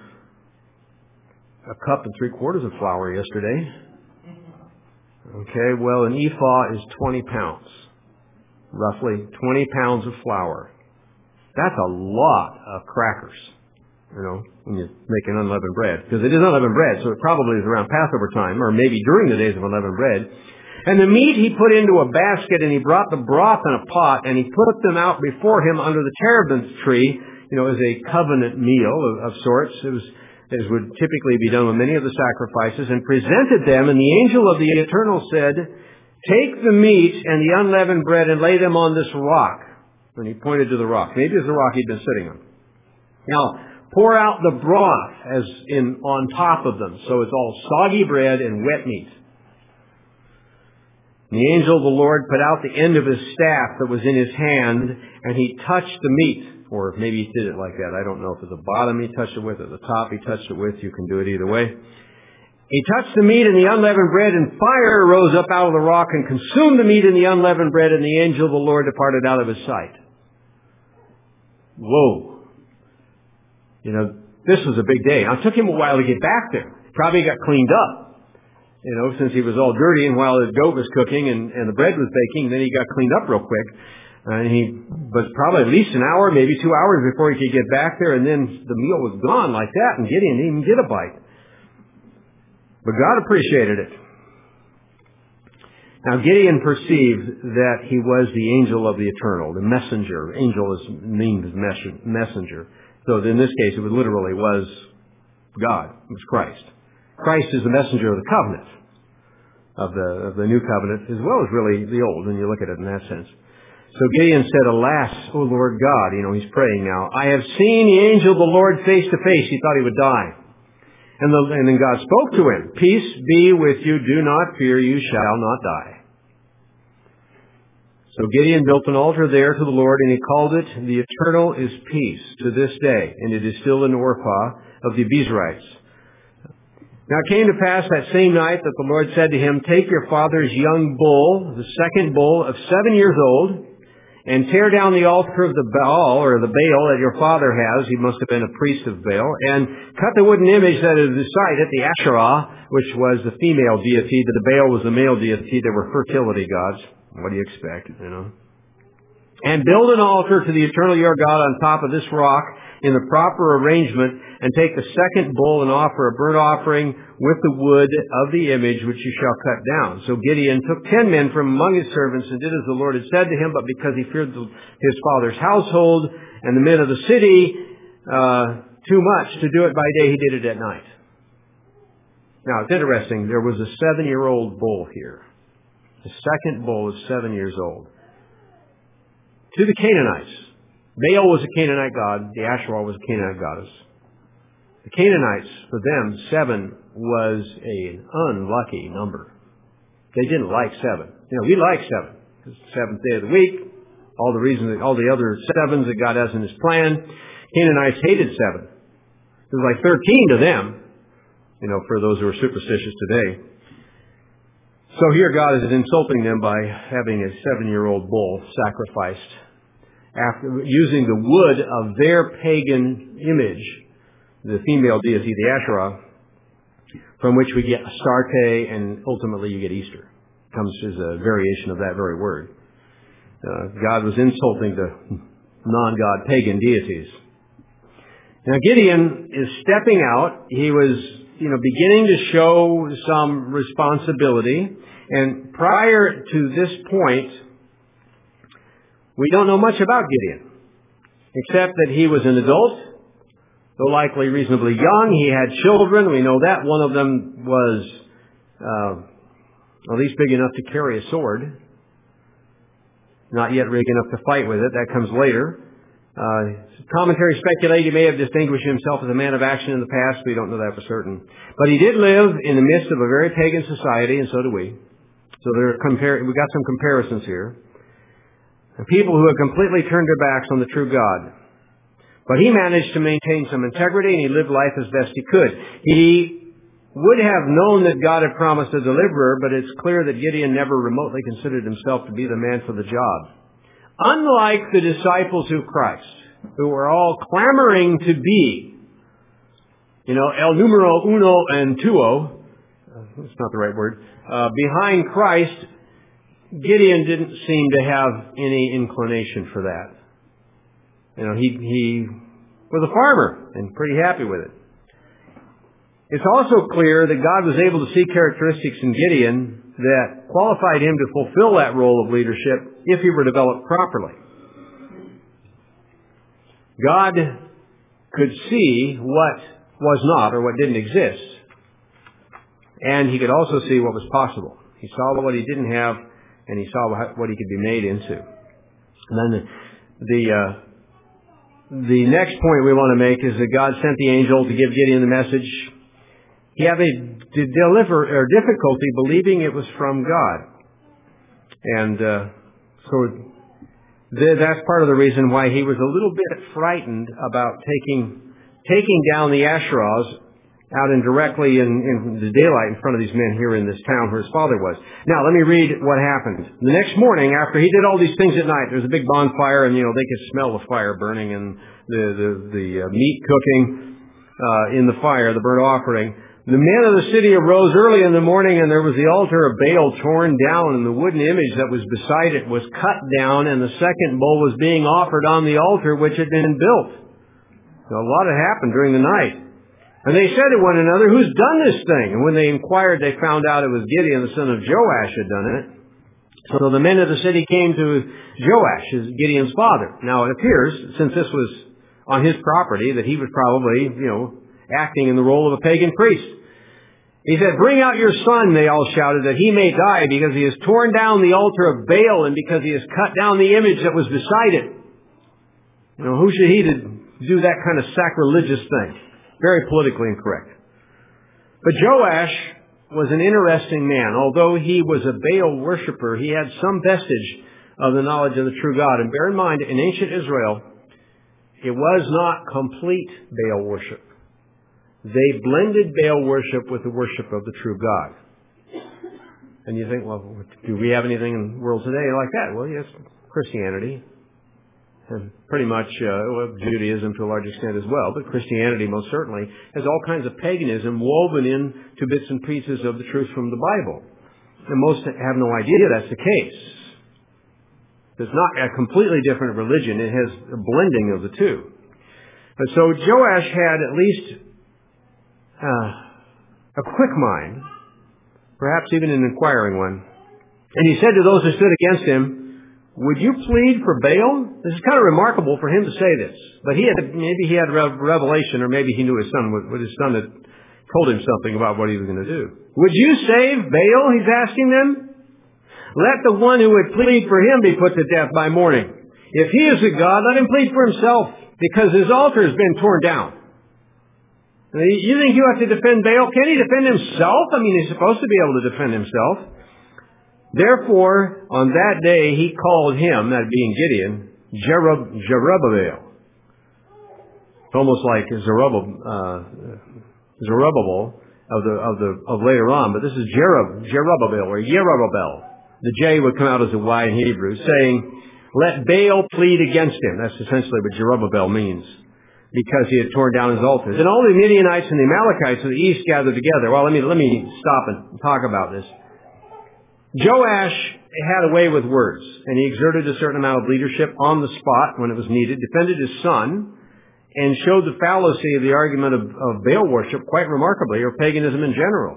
a cup and 3/4 of flour yesterday. Okay, well, an ephah is 20 pounds. Roughly 20 pounds of flour. That's a lot of crackers, when you make an unleavened bread. Because it is unleavened bread, so it probably is around Passover time, or maybe during the days of unleavened bread. And the meat he put into a basket, and he brought the broth in a pot, and he put them out before him under the terebinth tree, as a covenant meal of sorts. It was, as would typically be done with many of the sacrifices, and presented them, and the angel of the Eternal said, "Take the meat and the unleavened bread and lay them on this rock." And he pointed to the rock. Maybe it's the rock he'd been sitting on. Now, pour out the broth on top of them, so it's all soggy bread and wet meat. And the angel of the Lord put out the end of his staff that was in his hand, and he touched the meat. Or maybe he did it like that. I don't know if it's the bottom he touched it with or the top he touched it with. You can do it either way. He touched the meat and the unleavened bread, and fire rose up out of the rock and consumed the meat and the unleavened bread, and the angel of the Lord departed out of his sight. Whoa. This was a big day. Now, it took him a while to get back there. Probably got cleaned up, since he was all dirty, and while the goat was cooking and the bread was baking, then he got cleaned up real quick. And he was probably at least an hour, maybe 2 hours before he could get back there, and then the meal was gone like that, and Gideon didn't even get a bite. But God appreciated it. Now Gideon perceived that he was the angel of the Eternal, the messenger. Angel means messenger. So in this case, it literally was God. It was Christ. Christ is the messenger of the covenant, of the new covenant, as well as really the old, when you look at it in that sense. So Gideon said, "Alas, O Lord God," he's praying now, "I have seen the angel of the Lord face to face." He thought he would die. And then God spoke to him, "Peace be with you, do not fear, you shall not die." So Gideon built an altar there to the Lord, and he called it, "The Eternal is Peace," to this day, and it is still in Orpah of the Abiezrites. Now it came to pass that same night that the Lord said to him, "Take your father's young bull, the second bull of 7 years old, and tear down the altar of the Baal, or the Baal that your father has," he must have been a priest of Baal, "and cut the wooden image that is beside it, the Asherah," which was the female deity, the Baal was the male deity. They were fertility gods. What do you expect, "And build an altar to the Eternal your God on top of this rock in the proper arrangement, and take the second bull and offer a burnt offering with the wood of the image which you shall cut down." So Gideon took 10 men from among his servants and did as the Lord had said to him, but because he feared his father's household and the men of the city, too much to do it by day. He did it at night. Now, it's interesting. There was a 7-year-old bull here. The second bull was 7 years old. To the Canaanites, Baal was a Canaanite god. The Asherah was a Canaanite goddess. The Canaanites, for them, 7 was an unlucky number. They didn't like 7. We like 7. It's the 7th day of the week. All the other 7s that God has in His plan. Canaanites hated 7. It was like 13 to them, for those who are superstitious today. So here God is insulting them by having a 7-year-old bull sacrificed after using the wood of their pagan image, the female deity, the Asherah, from which we get Astarte, and ultimately you get Easter. It comes as a variation of that very word. God was insulting the non-God pagan deities. Now Gideon is stepping out. He was, beginning to show some responsibility. And prior to this point, we don't know much about Gideon, except that he was an adult, though likely reasonably young. He had children. We know that. One of them was at least big enough to carry a sword. Not yet big enough to fight with it. That comes later. Commentary speculate he may have distinguished himself as a man of action in the past. We don't know that for certain. But he did live in the midst of a very pagan society, and so do we. So we got some comparisons here. People who have completely turned their backs on the true God. But he managed to maintain some integrity, and he lived life as best he could. He would have known that God had promised a deliverer, but it's clear that Gideon never remotely considered himself to be the man for the job. Unlike the disciples of Christ, who were all clamoring to be, el numero uno and tuo, that's not the right word, behind Christ, Gideon didn't seem to have any inclination for that. He was a farmer and pretty happy with it. It's also clear that God was able to see characteristics in Gideon that qualified him to fulfill that role of leadership if he were developed properly. God could see what was not or what didn't exist. And he could also see what was possible. He saw what he didn't have, and he saw what he could be made into. And then the next point we want to make is that God sent the angel to give Gideon the message. He had a difficulty believing it was from God. And so that's part of the reason why he was a little bit frightened about taking down the Asherahs out and directly in the daylight in front of these men here in this town where his father was. Now, let me read what happened. The next morning, after he did all these things at night, there was a big bonfire, and they could smell the fire burning and the meat cooking in the fire, the burnt offering. The men of the city arose early in the morning, and there was the altar of Baal torn down, and the wooden image that was beside it was cut down, and the second bull was being offered on the altar which had been built. So a lot had happened during the night. And they said to one another, "Who's done this thing?" And when they inquired, they found out it was Gideon, the son of Joash, had done it. So the men of the city came to Joash, Gideon's father. Now it appears, since this was on his property, that he was probably, acting in the role of a pagan priest. He said, "Bring out your son," they all shouted, "that he may die, because he has torn down the altar of Baal and because he has cut down the image that was beside it." Who should he to do that kind of sacrilegious thing? Very politically incorrect. But Joash was an interesting man. Although he was a Baal worshiper, he had some vestige of the knowledge of the true God. And bear in mind, in ancient Israel, it was not complete Baal worship. They blended Baal worship with the worship of the true God. And you think, well, do we have anything in the world today like that? Well, yes, Christianity. And pretty much Judaism to a large extent as well. But Christianity most certainly has all kinds of paganism woven into bits and pieces of the truth from the Bible. And most have no idea that's the case. It's not a completely different religion. It has a blending of the two. And so Joash had at least a quick mind, perhaps even an inquiring one. And he said to those who stood against him, would you plead for Baal? This is kind of remarkable for him to say this. But maybe he had revelation, or maybe he knew his son had told him something about what he was going to do. Would you save Baal? He's asking them. Let the one who would plead for him be put to death by morning. If he is a god, let him plead for himself, because his altar has been torn down. You think you have to defend Baal? Can he defend himself? I mean, he's supposed to be able to defend himself. Therefore, on that day, he called him, that being Gideon, Jerubbaal. It's almost like Zerubbabel of later on, but this is Jerubbaal or Yerubbaal. The J would come out as a Y in Hebrew, saying, let Baal plead against him. That's essentially what Jerubbaal means, because he had torn down his altars. And all the Midianites and the Amalekites of the east gathered together. Well, let me stop and talk about this. Joash had a way with words, and he exerted a certain amount of leadership on the spot when it was needed, defended his son, and showed the fallacy of the argument of Baal worship quite remarkably, or paganism in general.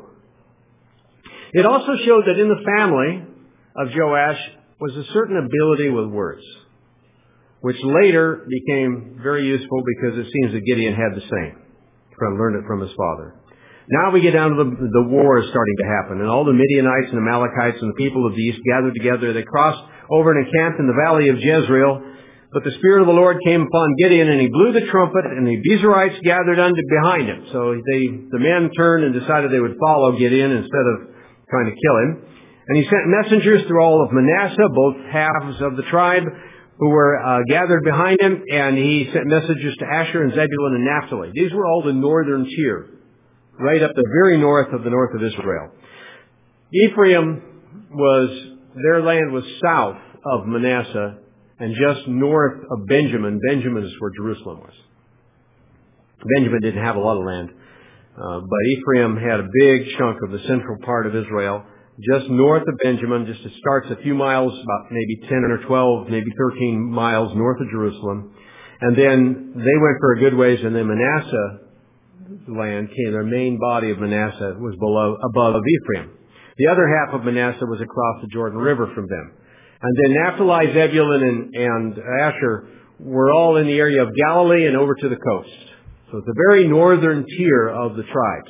It also showed that in the family of Joash was a certain ability with words, which later became very useful because it seems that Gideon had the same. Learned it from his father. Now we get down to the war is starting to happen, and all the Midianites and Amalekites and the people of the east gathered together. They crossed over and encamped in the valley of Jezreel. But the Spirit of the Lord came upon Gideon, and he blew the trumpet, and the Bezerites gathered behind him. So the men turned and decided they would follow Gideon instead of trying to kill him. And he sent messengers through all of Manasseh, both halves of the tribe, who were gathered behind him, and he sent messages to Asher and Zebulun and Naphtali. These were all the northern tier, right up the very north of Israel. Ephraim their land was south of Manasseh and just north of Benjamin. Benjamin is where Jerusalem was. Benjamin didn't have a lot of land, but Ephraim had a big chunk of the central part of Israel. Just north of Benjamin, it starts a few miles, about maybe 10 or 12, maybe 13 miles north of Jerusalem. And then they went for a good ways, and then Manasseh land came, their main body of Manasseh was above Ephraim. The other half of Manasseh was across the Jordan River from them. And then Naphtali, Zebulun, and Asher were all in the area of Galilee and over to the coast. So it's a very northern tier of the tribes.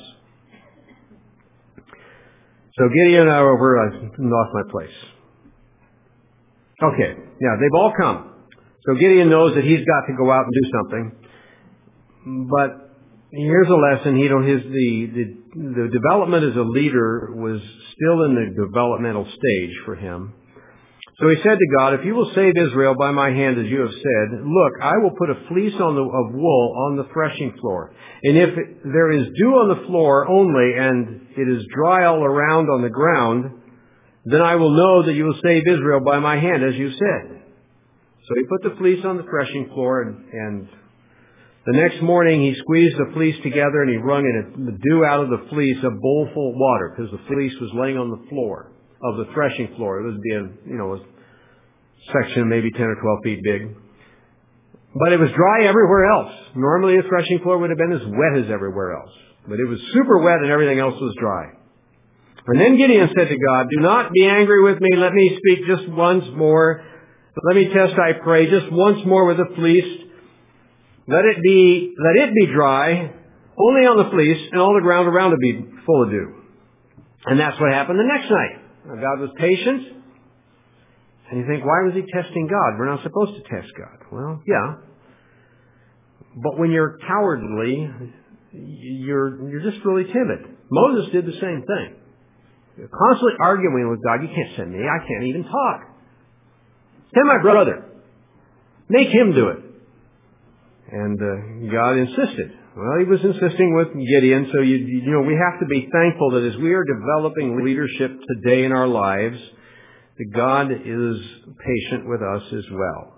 So Gideon, I lost my place. Okay, yeah, they've all come. So Gideon knows that he's got to go out and do something. But here's a lesson. The development as a leader was still in the developmental stage for him. So he said to God, if you will save Israel by my hand, as you have said, look, I will put a fleece of wool on the threshing floor. And if there is dew on the floor only, and it is dry all around on the ground, then I will know that you will save Israel by my hand, as you said. So he put the fleece on the threshing floor, and the next morning he squeezed the fleece together, and he wrung the dew out of the fleece a bowl full of water, because the fleece was laying on the floor of the threshing floor. It would be a section maybe 10 or 12 feet big. But it was dry everywhere else. Normally a threshing floor would have been as wet as everywhere else. But it was super wet and everything else was dry. And then Gideon said to God, do not be angry with me. Let me speak just once more. Let me test, I pray, just once more with the fleece. Let it be dry, only on the fleece, and all the ground around it be full of dew. And that's what happened the next night. Now, God was patient. And you think, why was he testing God? We're not supposed to test God. Well, yeah. But when you're cowardly, you're just really timid. Moses did the same thing. You're constantly arguing with God. You can't send me. I can't even talk. Send my brother. Make him do it. And God insisted. Well, he was insisting with Gideon. So, we have to be thankful that as we are developing leadership today in our lives, that God is patient with us as well.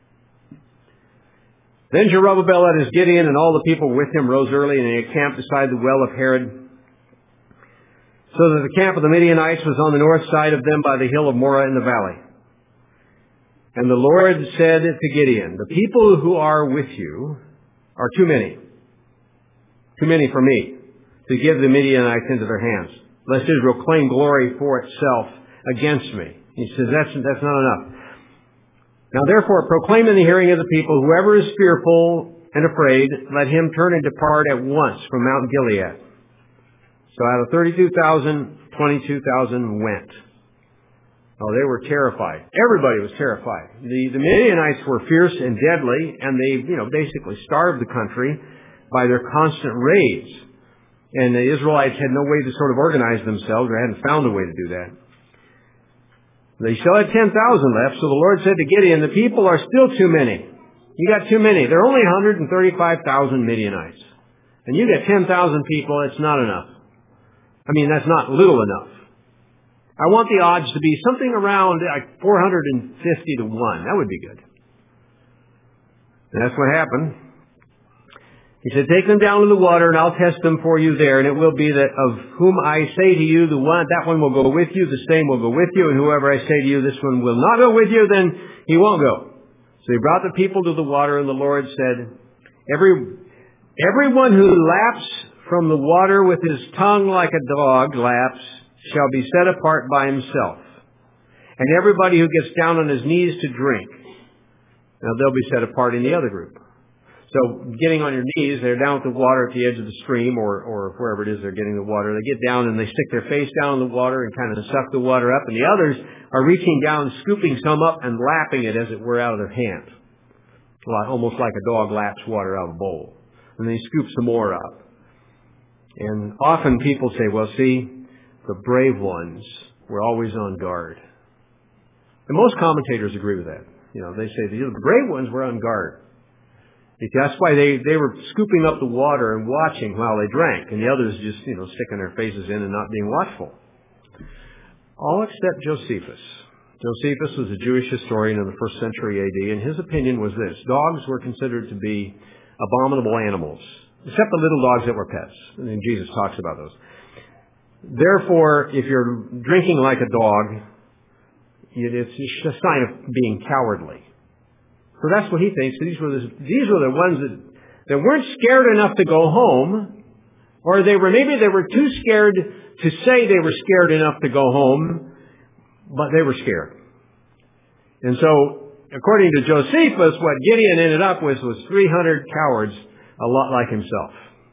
Then Jerubbaal led his Gideon, and all the people with him rose early, and they encamped beside the well of Harod, so that the camp of the Midianites was on the north side of them by the hill of Moreh in the valley. And the Lord said to Gideon, the people who are with you are too many for me to give the Midianites into their hands, lest Israel claim glory for itself against me. He says, that's not enough. Now therefore proclaim in the hearing of the people, whoever is fearful and afraid, let him turn and depart at once from Mount Gilead. So out of 32,000, 22,000 went. Oh, they were terrified. Everybody was terrified. The Midianites were fierce and deadly, and they, basically starved the country by their constant raids. And the Israelites had no way to sort of organize themselves, or hadn't found a way to do that. They still had 10,000 left, so the Lord said to Gideon, the people are still too many. You got too many. There are only 135,000 Midianites. And you got 10,000 people, it's not enough. I mean, that's not little enough. I want the odds to be something around like 450 to 1. That would be good. And that's what happened. He said, take them down to the water and I'll test them for you there. And it will be that of whom I say to you, that one will go with you, the same will go with you. And whoever I say to you, this one will not go with you, then he won't go. So he brought the people to the water, and the Lord said, everyone who laps from the water with his tongue like a dog laps shall be set apart by himself. And everybody who gets down on his knees to drink, now they'll be set apart in the other group. So getting on your knees, they're down at the water at the edge of the stream or wherever it is they're getting the water. They get down and they stick their face down in the water and kind of suck the water up. And the others are reaching down, scooping some up and lapping it as it were out of their hand. Almost like a dog laps water out of a bowl. And they scoop some more up. And often people say, well, see, the brave ones were always on guard. And most commentators agree with that. They say the brave ones were on guard. That's why they were scooping up the water and watching while they drank, and the others just, sticking their faces in and not being watchful. All except Josephus. Josephus was a Jewish historian in the 1st century A.D., and his opinion was this. Dogs were considered to be abominable animals, except the little dogs that were pets. And Jesus talks about those. Therefore, if you're drinking like a dog, it's a sign of being cowardly. So that's what he thinks. These were the ones that weren't scared enough to go home, or maybe they were too scared to say they were scared enough to go home, but they were scared. And so, according to Josephus, what Gideon ended up with was 300 cowards, a lot like himself.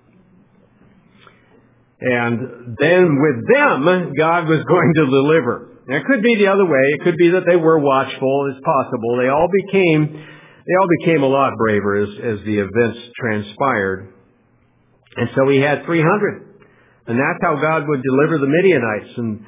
And then with them, God was going to deliver. Now, it could be the other way. It could be that they were watchful. It's possible. They all became a lot braver as the events transpired. And so he had 300. And that's how God would deliver the Midianites. And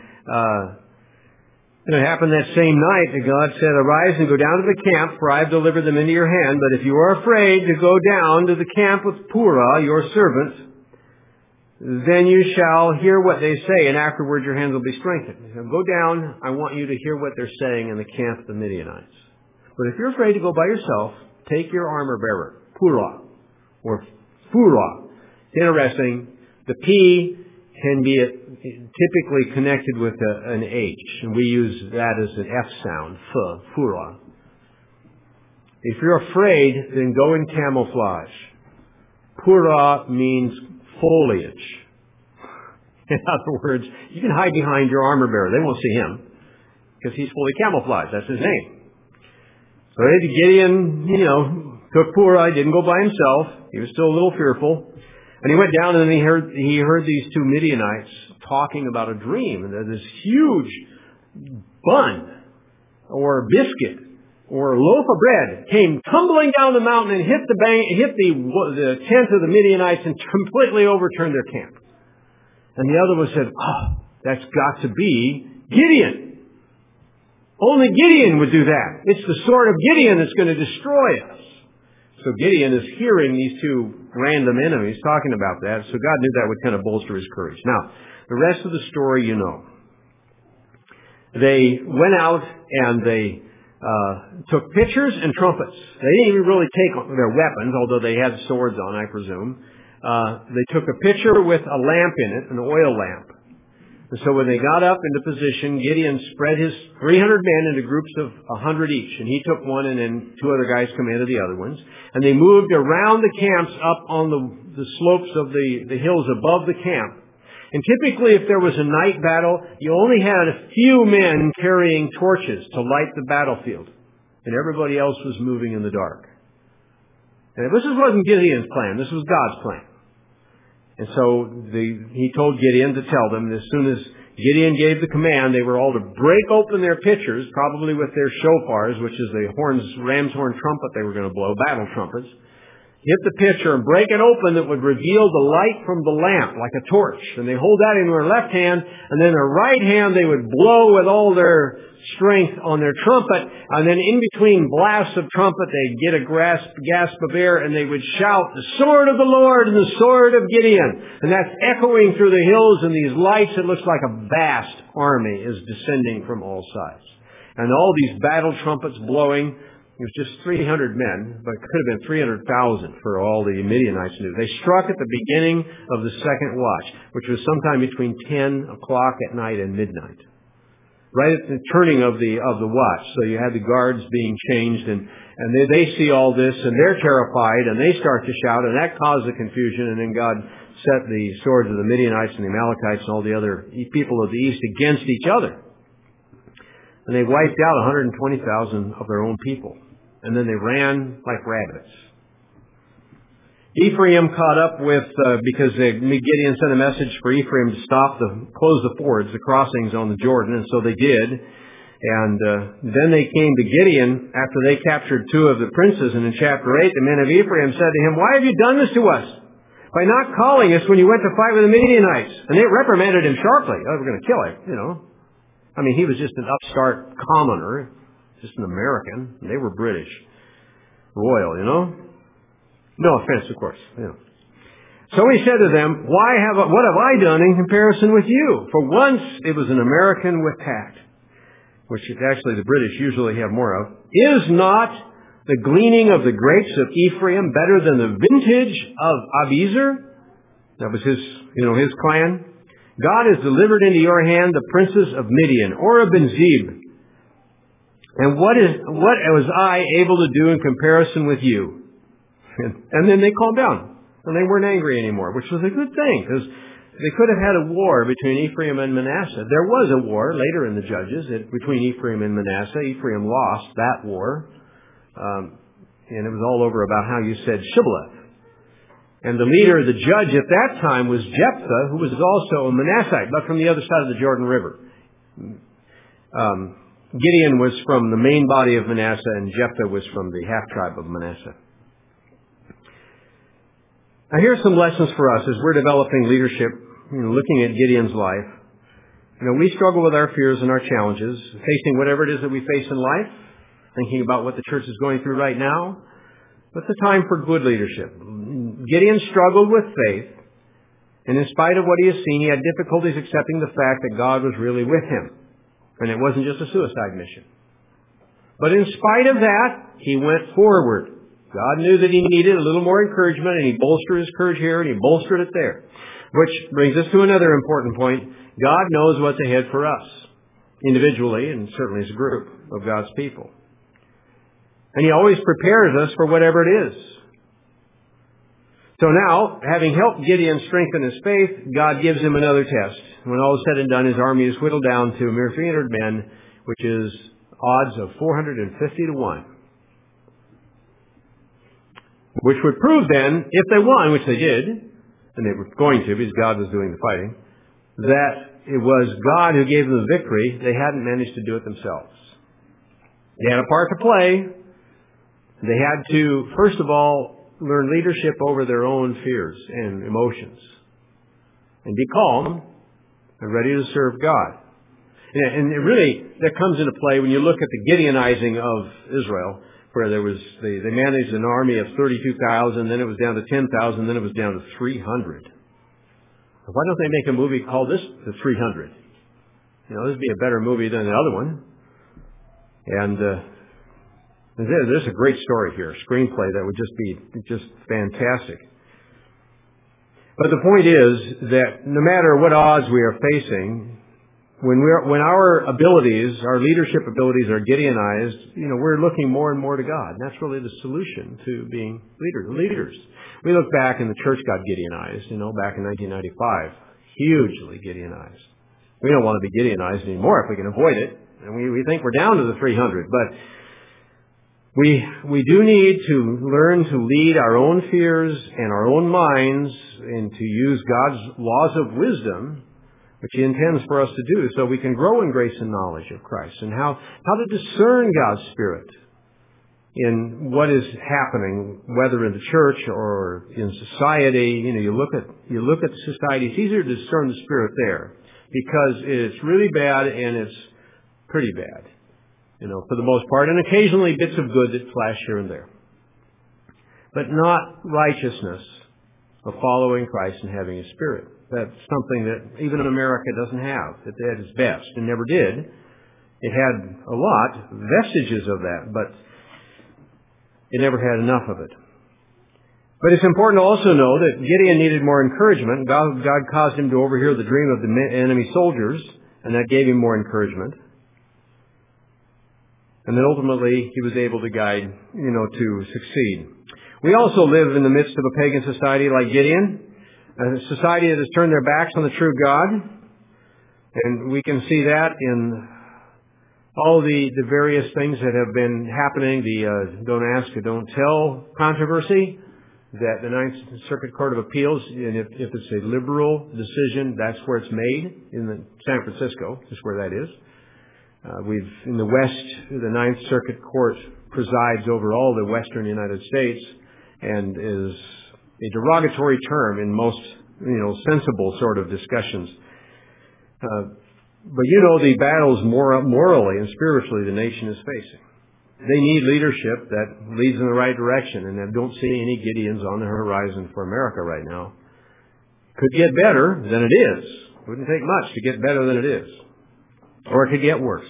it happened that same night that God said, arise and go down to the camp, for I have delivered them into your hand. But if you are afraid to go down to the camp with Purah, your servant, then you shall hear what they say, and afterward your hands will be strengthened. So go down. I want you to hear what they're saying in the camp of the Midianites. But if you're afraid to go by yourself, take your armor bearer, Purah, or Phurah. It's interesting. The P can be typically connected with an H, and we use that as an F sound, Phurah. If you're afraid, then go in camouflage. Purah means foliage. In other words, you can hide behind your armor bearer. They won't see him because he's fully camouflaged. That's his name. So Gideon, took Purah. He didn't go by himself. He was still a little fearful. And he went down and he heard these two Midianites talking about a dream. And this huge bun or biscuit or loaf of bread came tumbling down the mountain and hit the tent of the Midianites and completely overturned their camp. And the other one said, that's got to be Gideon. Only Gideon would do that. It's the sword of Gideon that's going to destroy us. So Gideon is hearing these two random enemies talking about that. So God knew that would kind of bolster his courage. Now, the rest of the story you know. They went out and they took pitchers and trumpets. They didn't even really take their weapons, although they had swords on, I presume. They took a pitcher with a lamp in it, an oil lamp. And so when they got up into position, Gideon spread his 300 men into groups of 100 each. And he took one, and then two other guys commanded the other ones. And they moved around the camps up on the slopes of the hills above the camp. And typically, if there was a night battle, you only had a few men carrying torches to light the battlefield. and everybody else was moving in the dark. And this wasn't Gideon's plan. This was God's plan. And so he told Gideon to tell them that as soon as Gideon gave the command, they were all to break open their pitchers, probably with their shofars, which is the ram's horn trumpet they were going to blow, battle trumpets. Hit the pitcher and break it open that would reveal the light from the lamp like a torch. And they hold that in their left hand, and then their right hand they would blow with all their strength on their trumpet, and then in between blasts of trumpet they'd get a gasp of air, and they would shout, "The sword of the Lord and the sword of Gideon." And that's echoing through the hills, and these lights, it looks like a vast army is descending from all sides. And all these battle trumpets blowing. It was just 300 men, but it could have been 300,000 for all the Midianites knew. They struck at the beginning of the second watch, which was sometime between 10 o'clock at night and midnight. Right at the turning of the watch. So you had the guards being changed, and they see all this, and they're terrified, and they start to shout, and that caused the confusion, and then God set the swords of the Midianites and the Amalekites and all the other people of the east against each other. And they wiped out 120,000 of their own people. And then they ran like rabbits. Ephraim caught up with, because Gideon sent a message for Ephraim to close the fords, the crossings on the Jordan, and so they did. And then they came to Gideon after they captured two of the princes, and in chapter 8, the men of Ephraim said to him, "Why have you done this to us? By not calling us when you went to fight with the Midianites." And they reprimanded him sharply. "Oh, we're going to kill him, I mean, he was just an upstart commoner, just an American. And they were British. Royal, No offense, of course, So he said to them, what have I done in comparison with you? For once it was an American with tact, which actually the British usually have more of. Is not the gleaning of the grapes of Ephraim better than the vintage of Abiezer? That was his clan. God has delivered into your hand the princes of Midian, Oreb and Zeb. And what was I able to do in comparison with you? And then they calmed down, and they weren't angry anymore, which was a good thing, because they could have had a war between Ephraim and Manasseh. There was a war later in the Judges between Ephraim and Manasseh. Ephraim lost that war, and it was all over about how you said Shibboleth. And the leader, the judge at that time, was Jephthah, who was also a Manassite, but from the other side of the Jordan River. Gideon was from the main body of Manasseh, and Jephthah was from the half-tribe of Manasseh. Now here's some lessons for us as we're developing leadership, looking at Gideon's life. We struggle with our fears and our challenges, facing whatever it is that we face in life, thinking about what the church is going through right now. But it's a time for good leadership. Gideon struggled with faith, and in spite of what he has seen, he had difficulties accepting the fact that God was really with him. And it wasn't just a suicide mission. But in spite of that, he went forward. God knew that he needed a little more encouragement, and he bolstered his courage here, and he bolstered it there. Which brings us to another important point. God knows what's ahead for us, individually and certainly as a group of God's people. And he always prepares us for whatever it is. So now, having helped Gideon strengthen his faith, God gives him another test. When all is said and done, his army is whittled down to a mere 300 men, which is odds of 450 to 1. Which would prove then, if they won, which they did, and they were going to because God was doing the fighting, that it was God who gave them the victory. They hadn't managed to do it themselves. They had a part to play. They had to, first of all, learn leadership over their own fears and emotions. And be calm and ready to serve God. And it really, that comes into play when you look at the Gideonizing of Israel, where they managed an army of 32,000, then it was down to 10,000, then it was down to 300. Why don't they make a movie called this, The 300? This would be a better movie than the other one. And there's a great story here, a screenplay that would just be just fantastic. But the point is that no matter what odds we are facing, when our abilities, our leadership abilities are Gideonized, we're looking more and more to God. And that's really the solution to being leaders. We look back and the church got Gideonized, back in 1995. Hugely Gideonized. We don't want to be Gideonized anymore if we can avoid it. And we think we're down to the 300. But We do need to learn to lead our own fears and our own minds and to use God's laws of wisdom, which He intends for us to do, so we can grow in grace and knowledge of Christ, and how to discern God's Spirit in what is happening, whether in the church or in society. You look at society. It's easier to discern the Spirit there because it's really bad and it's pretty bad, for the most part, and occasionally bits of good that flash here and there, but not righteousness of following Christ and having His Spirit. That's something that even in America doesn't have. It at its best, and never did. It had a lot, vestiges of that, but it never had enough of it. But it's important to also know that Gideon needed more encouragement. God caused him to overhear the dream of the enemy soldiers, and that gave him more encouragement. And then ultimately, he was able to guide, to succeed. We also live in the midst of a pagan society like Gideon, a society that has turned their backs on the true God. And we can see that in all the various things that have been happening, the don't ask, don't tell controversy, that the Ninth Circuit Court of Appeals, and if it's a liberal decision, that's where it's made, in San Francisco, is where that is. In the West, the Ninth Circuit Court presides over all the Western United States and is a derogatory term in most, sensible sort of discussions. But the battles morally and spiritually the nation is facing. They need leadership that leads in the right direction, and I don't see any Gideons on the horizon for America right now. Could get better than it is. Wouldn't take much to get better than it is. Or it could get worse.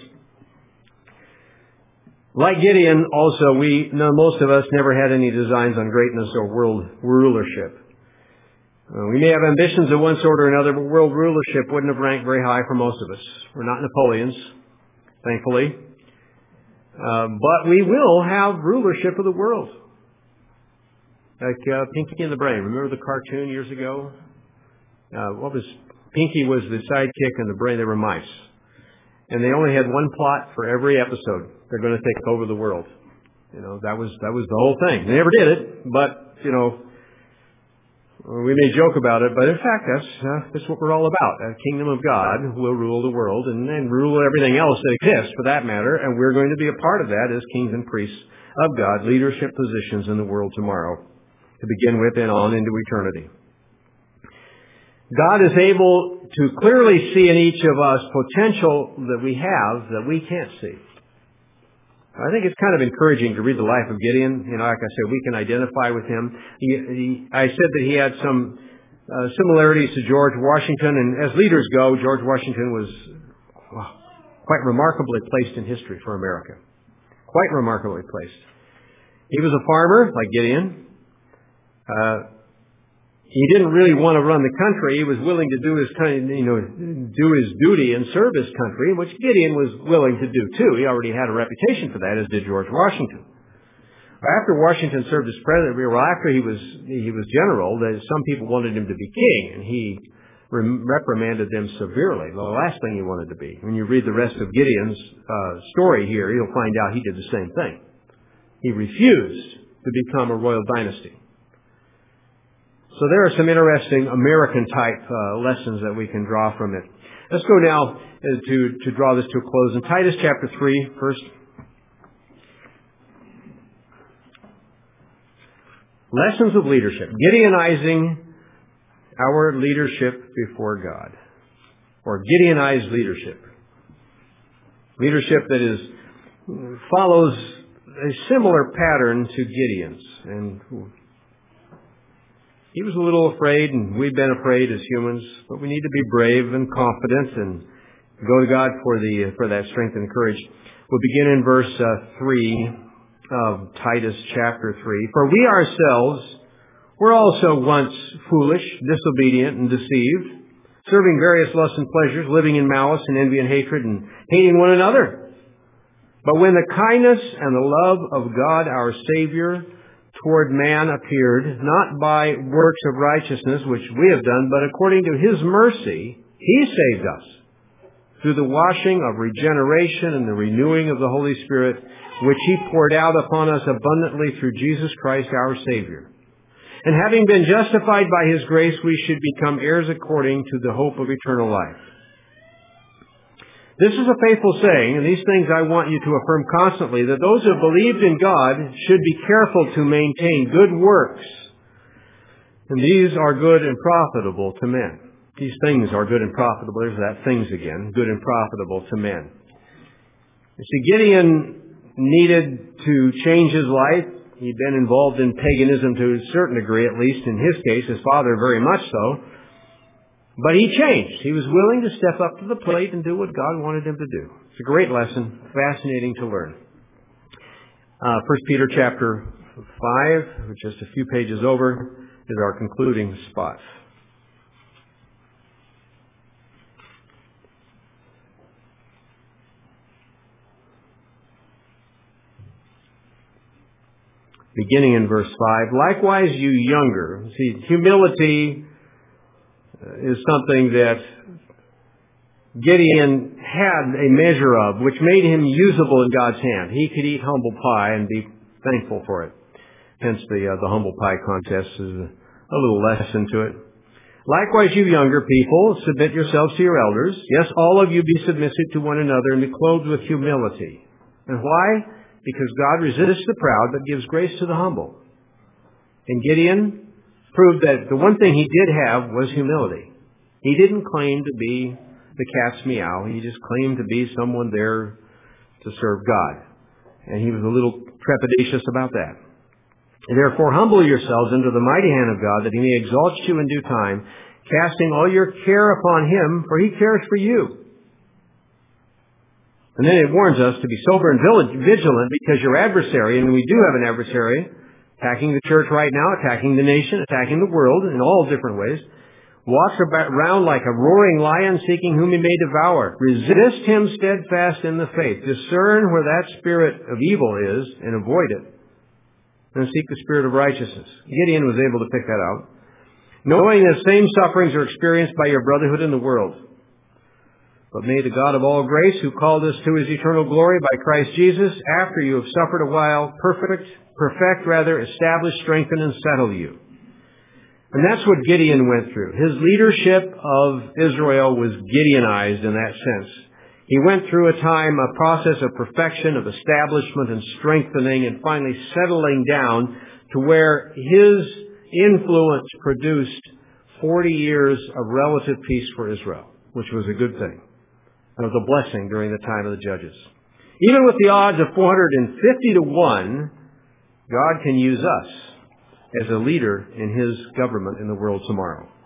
Like Gideon, also, most of us never had any designs on greatness or world rulership. We may have ambitions of one sort or another, but world rulership wouldn't have ranked very high for most of us. We're not Napoleons, thankfully. But we will have rulership of the world. Like Pinky and the Brain. Remember the cartoon years ago? Pinky was the sidekick and the Brain, they were mice. And they only had one plot for every episode. They're going to take over the world. That was the whole thing. They never did it, but, we may joke about it, but in fact, that's what we're all about. The kingdom of God will rule the world and rule everything else that exists, for that matter, and we're going to be a part of that as kings and priests of God, leadership positions in the world tomorrow, to begin with and on into eternity. God is able to clearly see in each of us potential that we have that we can't see. I think it's kind of encouraging to read the life of Gideon. Like I said, we can identify with him. I said that he had some similarities to George Washington, and as leaders go, George Washington was quite remarkably placed in history for America. Quite remarkably placed. He was a farmer, like Gideon. He didn't really want to run the country. He was willing to do his duty and serve his country, which Gideon was willing to do too. He already had a reputation for that, as did George Washington. After Washington served as president, after he was general, some people wanted him to be king, and he reprimanded them severely. The last thing he wanted to be. When you read the rest of Gideon's story here, you'll find out he did the same thing. He refused to become a royal dynasty. So there are some interesting American-type lessons that we can draw from it. Let's go now to draw this to a close. In Titus chapter 3, first. Lessons of leadership. Gideonizing our leadership before God. Or Gideonized leadership. Leadership that follows a similar pattern to Gideon's. And he was a little afraid, and we've been afraid as humans, but we need to be brave and confident and go to God for that strength and courage. We'll begin in verse 3 of Titus chapter 3. For we ourselves were also once foolish, disobedient, and deceived, serving various lusts and pleasures, living in malice and envy and hatred, and hating one another. But when the kindness and the love of God our Savior toward man appeared, not by works of righteousness which we have done, but according to His mercy, He saved us through the washing of regeneration and the renewing of the Holy Spirit, which He poured out upon us abundantly through Jesus Christ our Savior. And having been justified by His grace, we should become heirs according to the hope of eternal life. This is a faithful saying, and these things I want you to affirm constantly, that those who have believed in God should be careful to maintain good works. And these are good and profitable to men. These things are good and profitable. There's that things again. Good and profitable to men. You see, Gideon needed to change his life. He'd been involved in paganism to a certain degree, at least in his case, his father very much so. But he changed. He was willing to step up to the plate and do what God wanted him to do. It's a great lesson, fascinating to learn. 1 Peter chapter 5, just a few pages over, is our concluding spot. Beginning in verse 5, likewise you younger. See, humility is something that Gideon had a measure of, which made him usable in God's hand. He could eat humble pie and be thankful for it. Hence the humble pie contest is a little lesson to it. Likewise, you younger people, submit yourselves to your elders. Yes, all of you be submissive to one another and be clothed with humility. And why? Because God resists the proud but gives grace to the humble. And Gideon proved that the one thing he did have was humility. He didn't claim to be the cat's meow. He just claimed to be someone there to serve God. And he was a little trepidatious about that. Therefore, humble yourselves under the mighty hand of God, that He may exalt you in due time, casting all your care upon Him, for He cares for you. And then it warns us to be sober and vigilant, because your adversary, and we do have an adversary, attacking the church right now, attacking the nation, attacking the world in all different ways, walks around like a roaring lion, seeking whom he may devour. Resist him steadfast in the faith. Discern where that spirit of evil is and avoid it. And seek the spirit of righteousness. Gideon was able to pick that out. Knowing the same sufferings are experienced by your brotherhood in the world. But may the God of all grace, who called us to His eternal glory by Christ Jesus, after you have suffered a while, establish, strengthen, and settle you. And that's what Gideon went through. His leadership of Israel was Gideonized in that sense. He went through a process of perfection, of establishment and strengthening, and finally settling down to where his influence produced 40 years of relative peace for Israel, which was a good thing. It was a blessing during the time of the judges. Even with the odds of 450 to 1, God can use us as a leader in His government in the world tomorrow.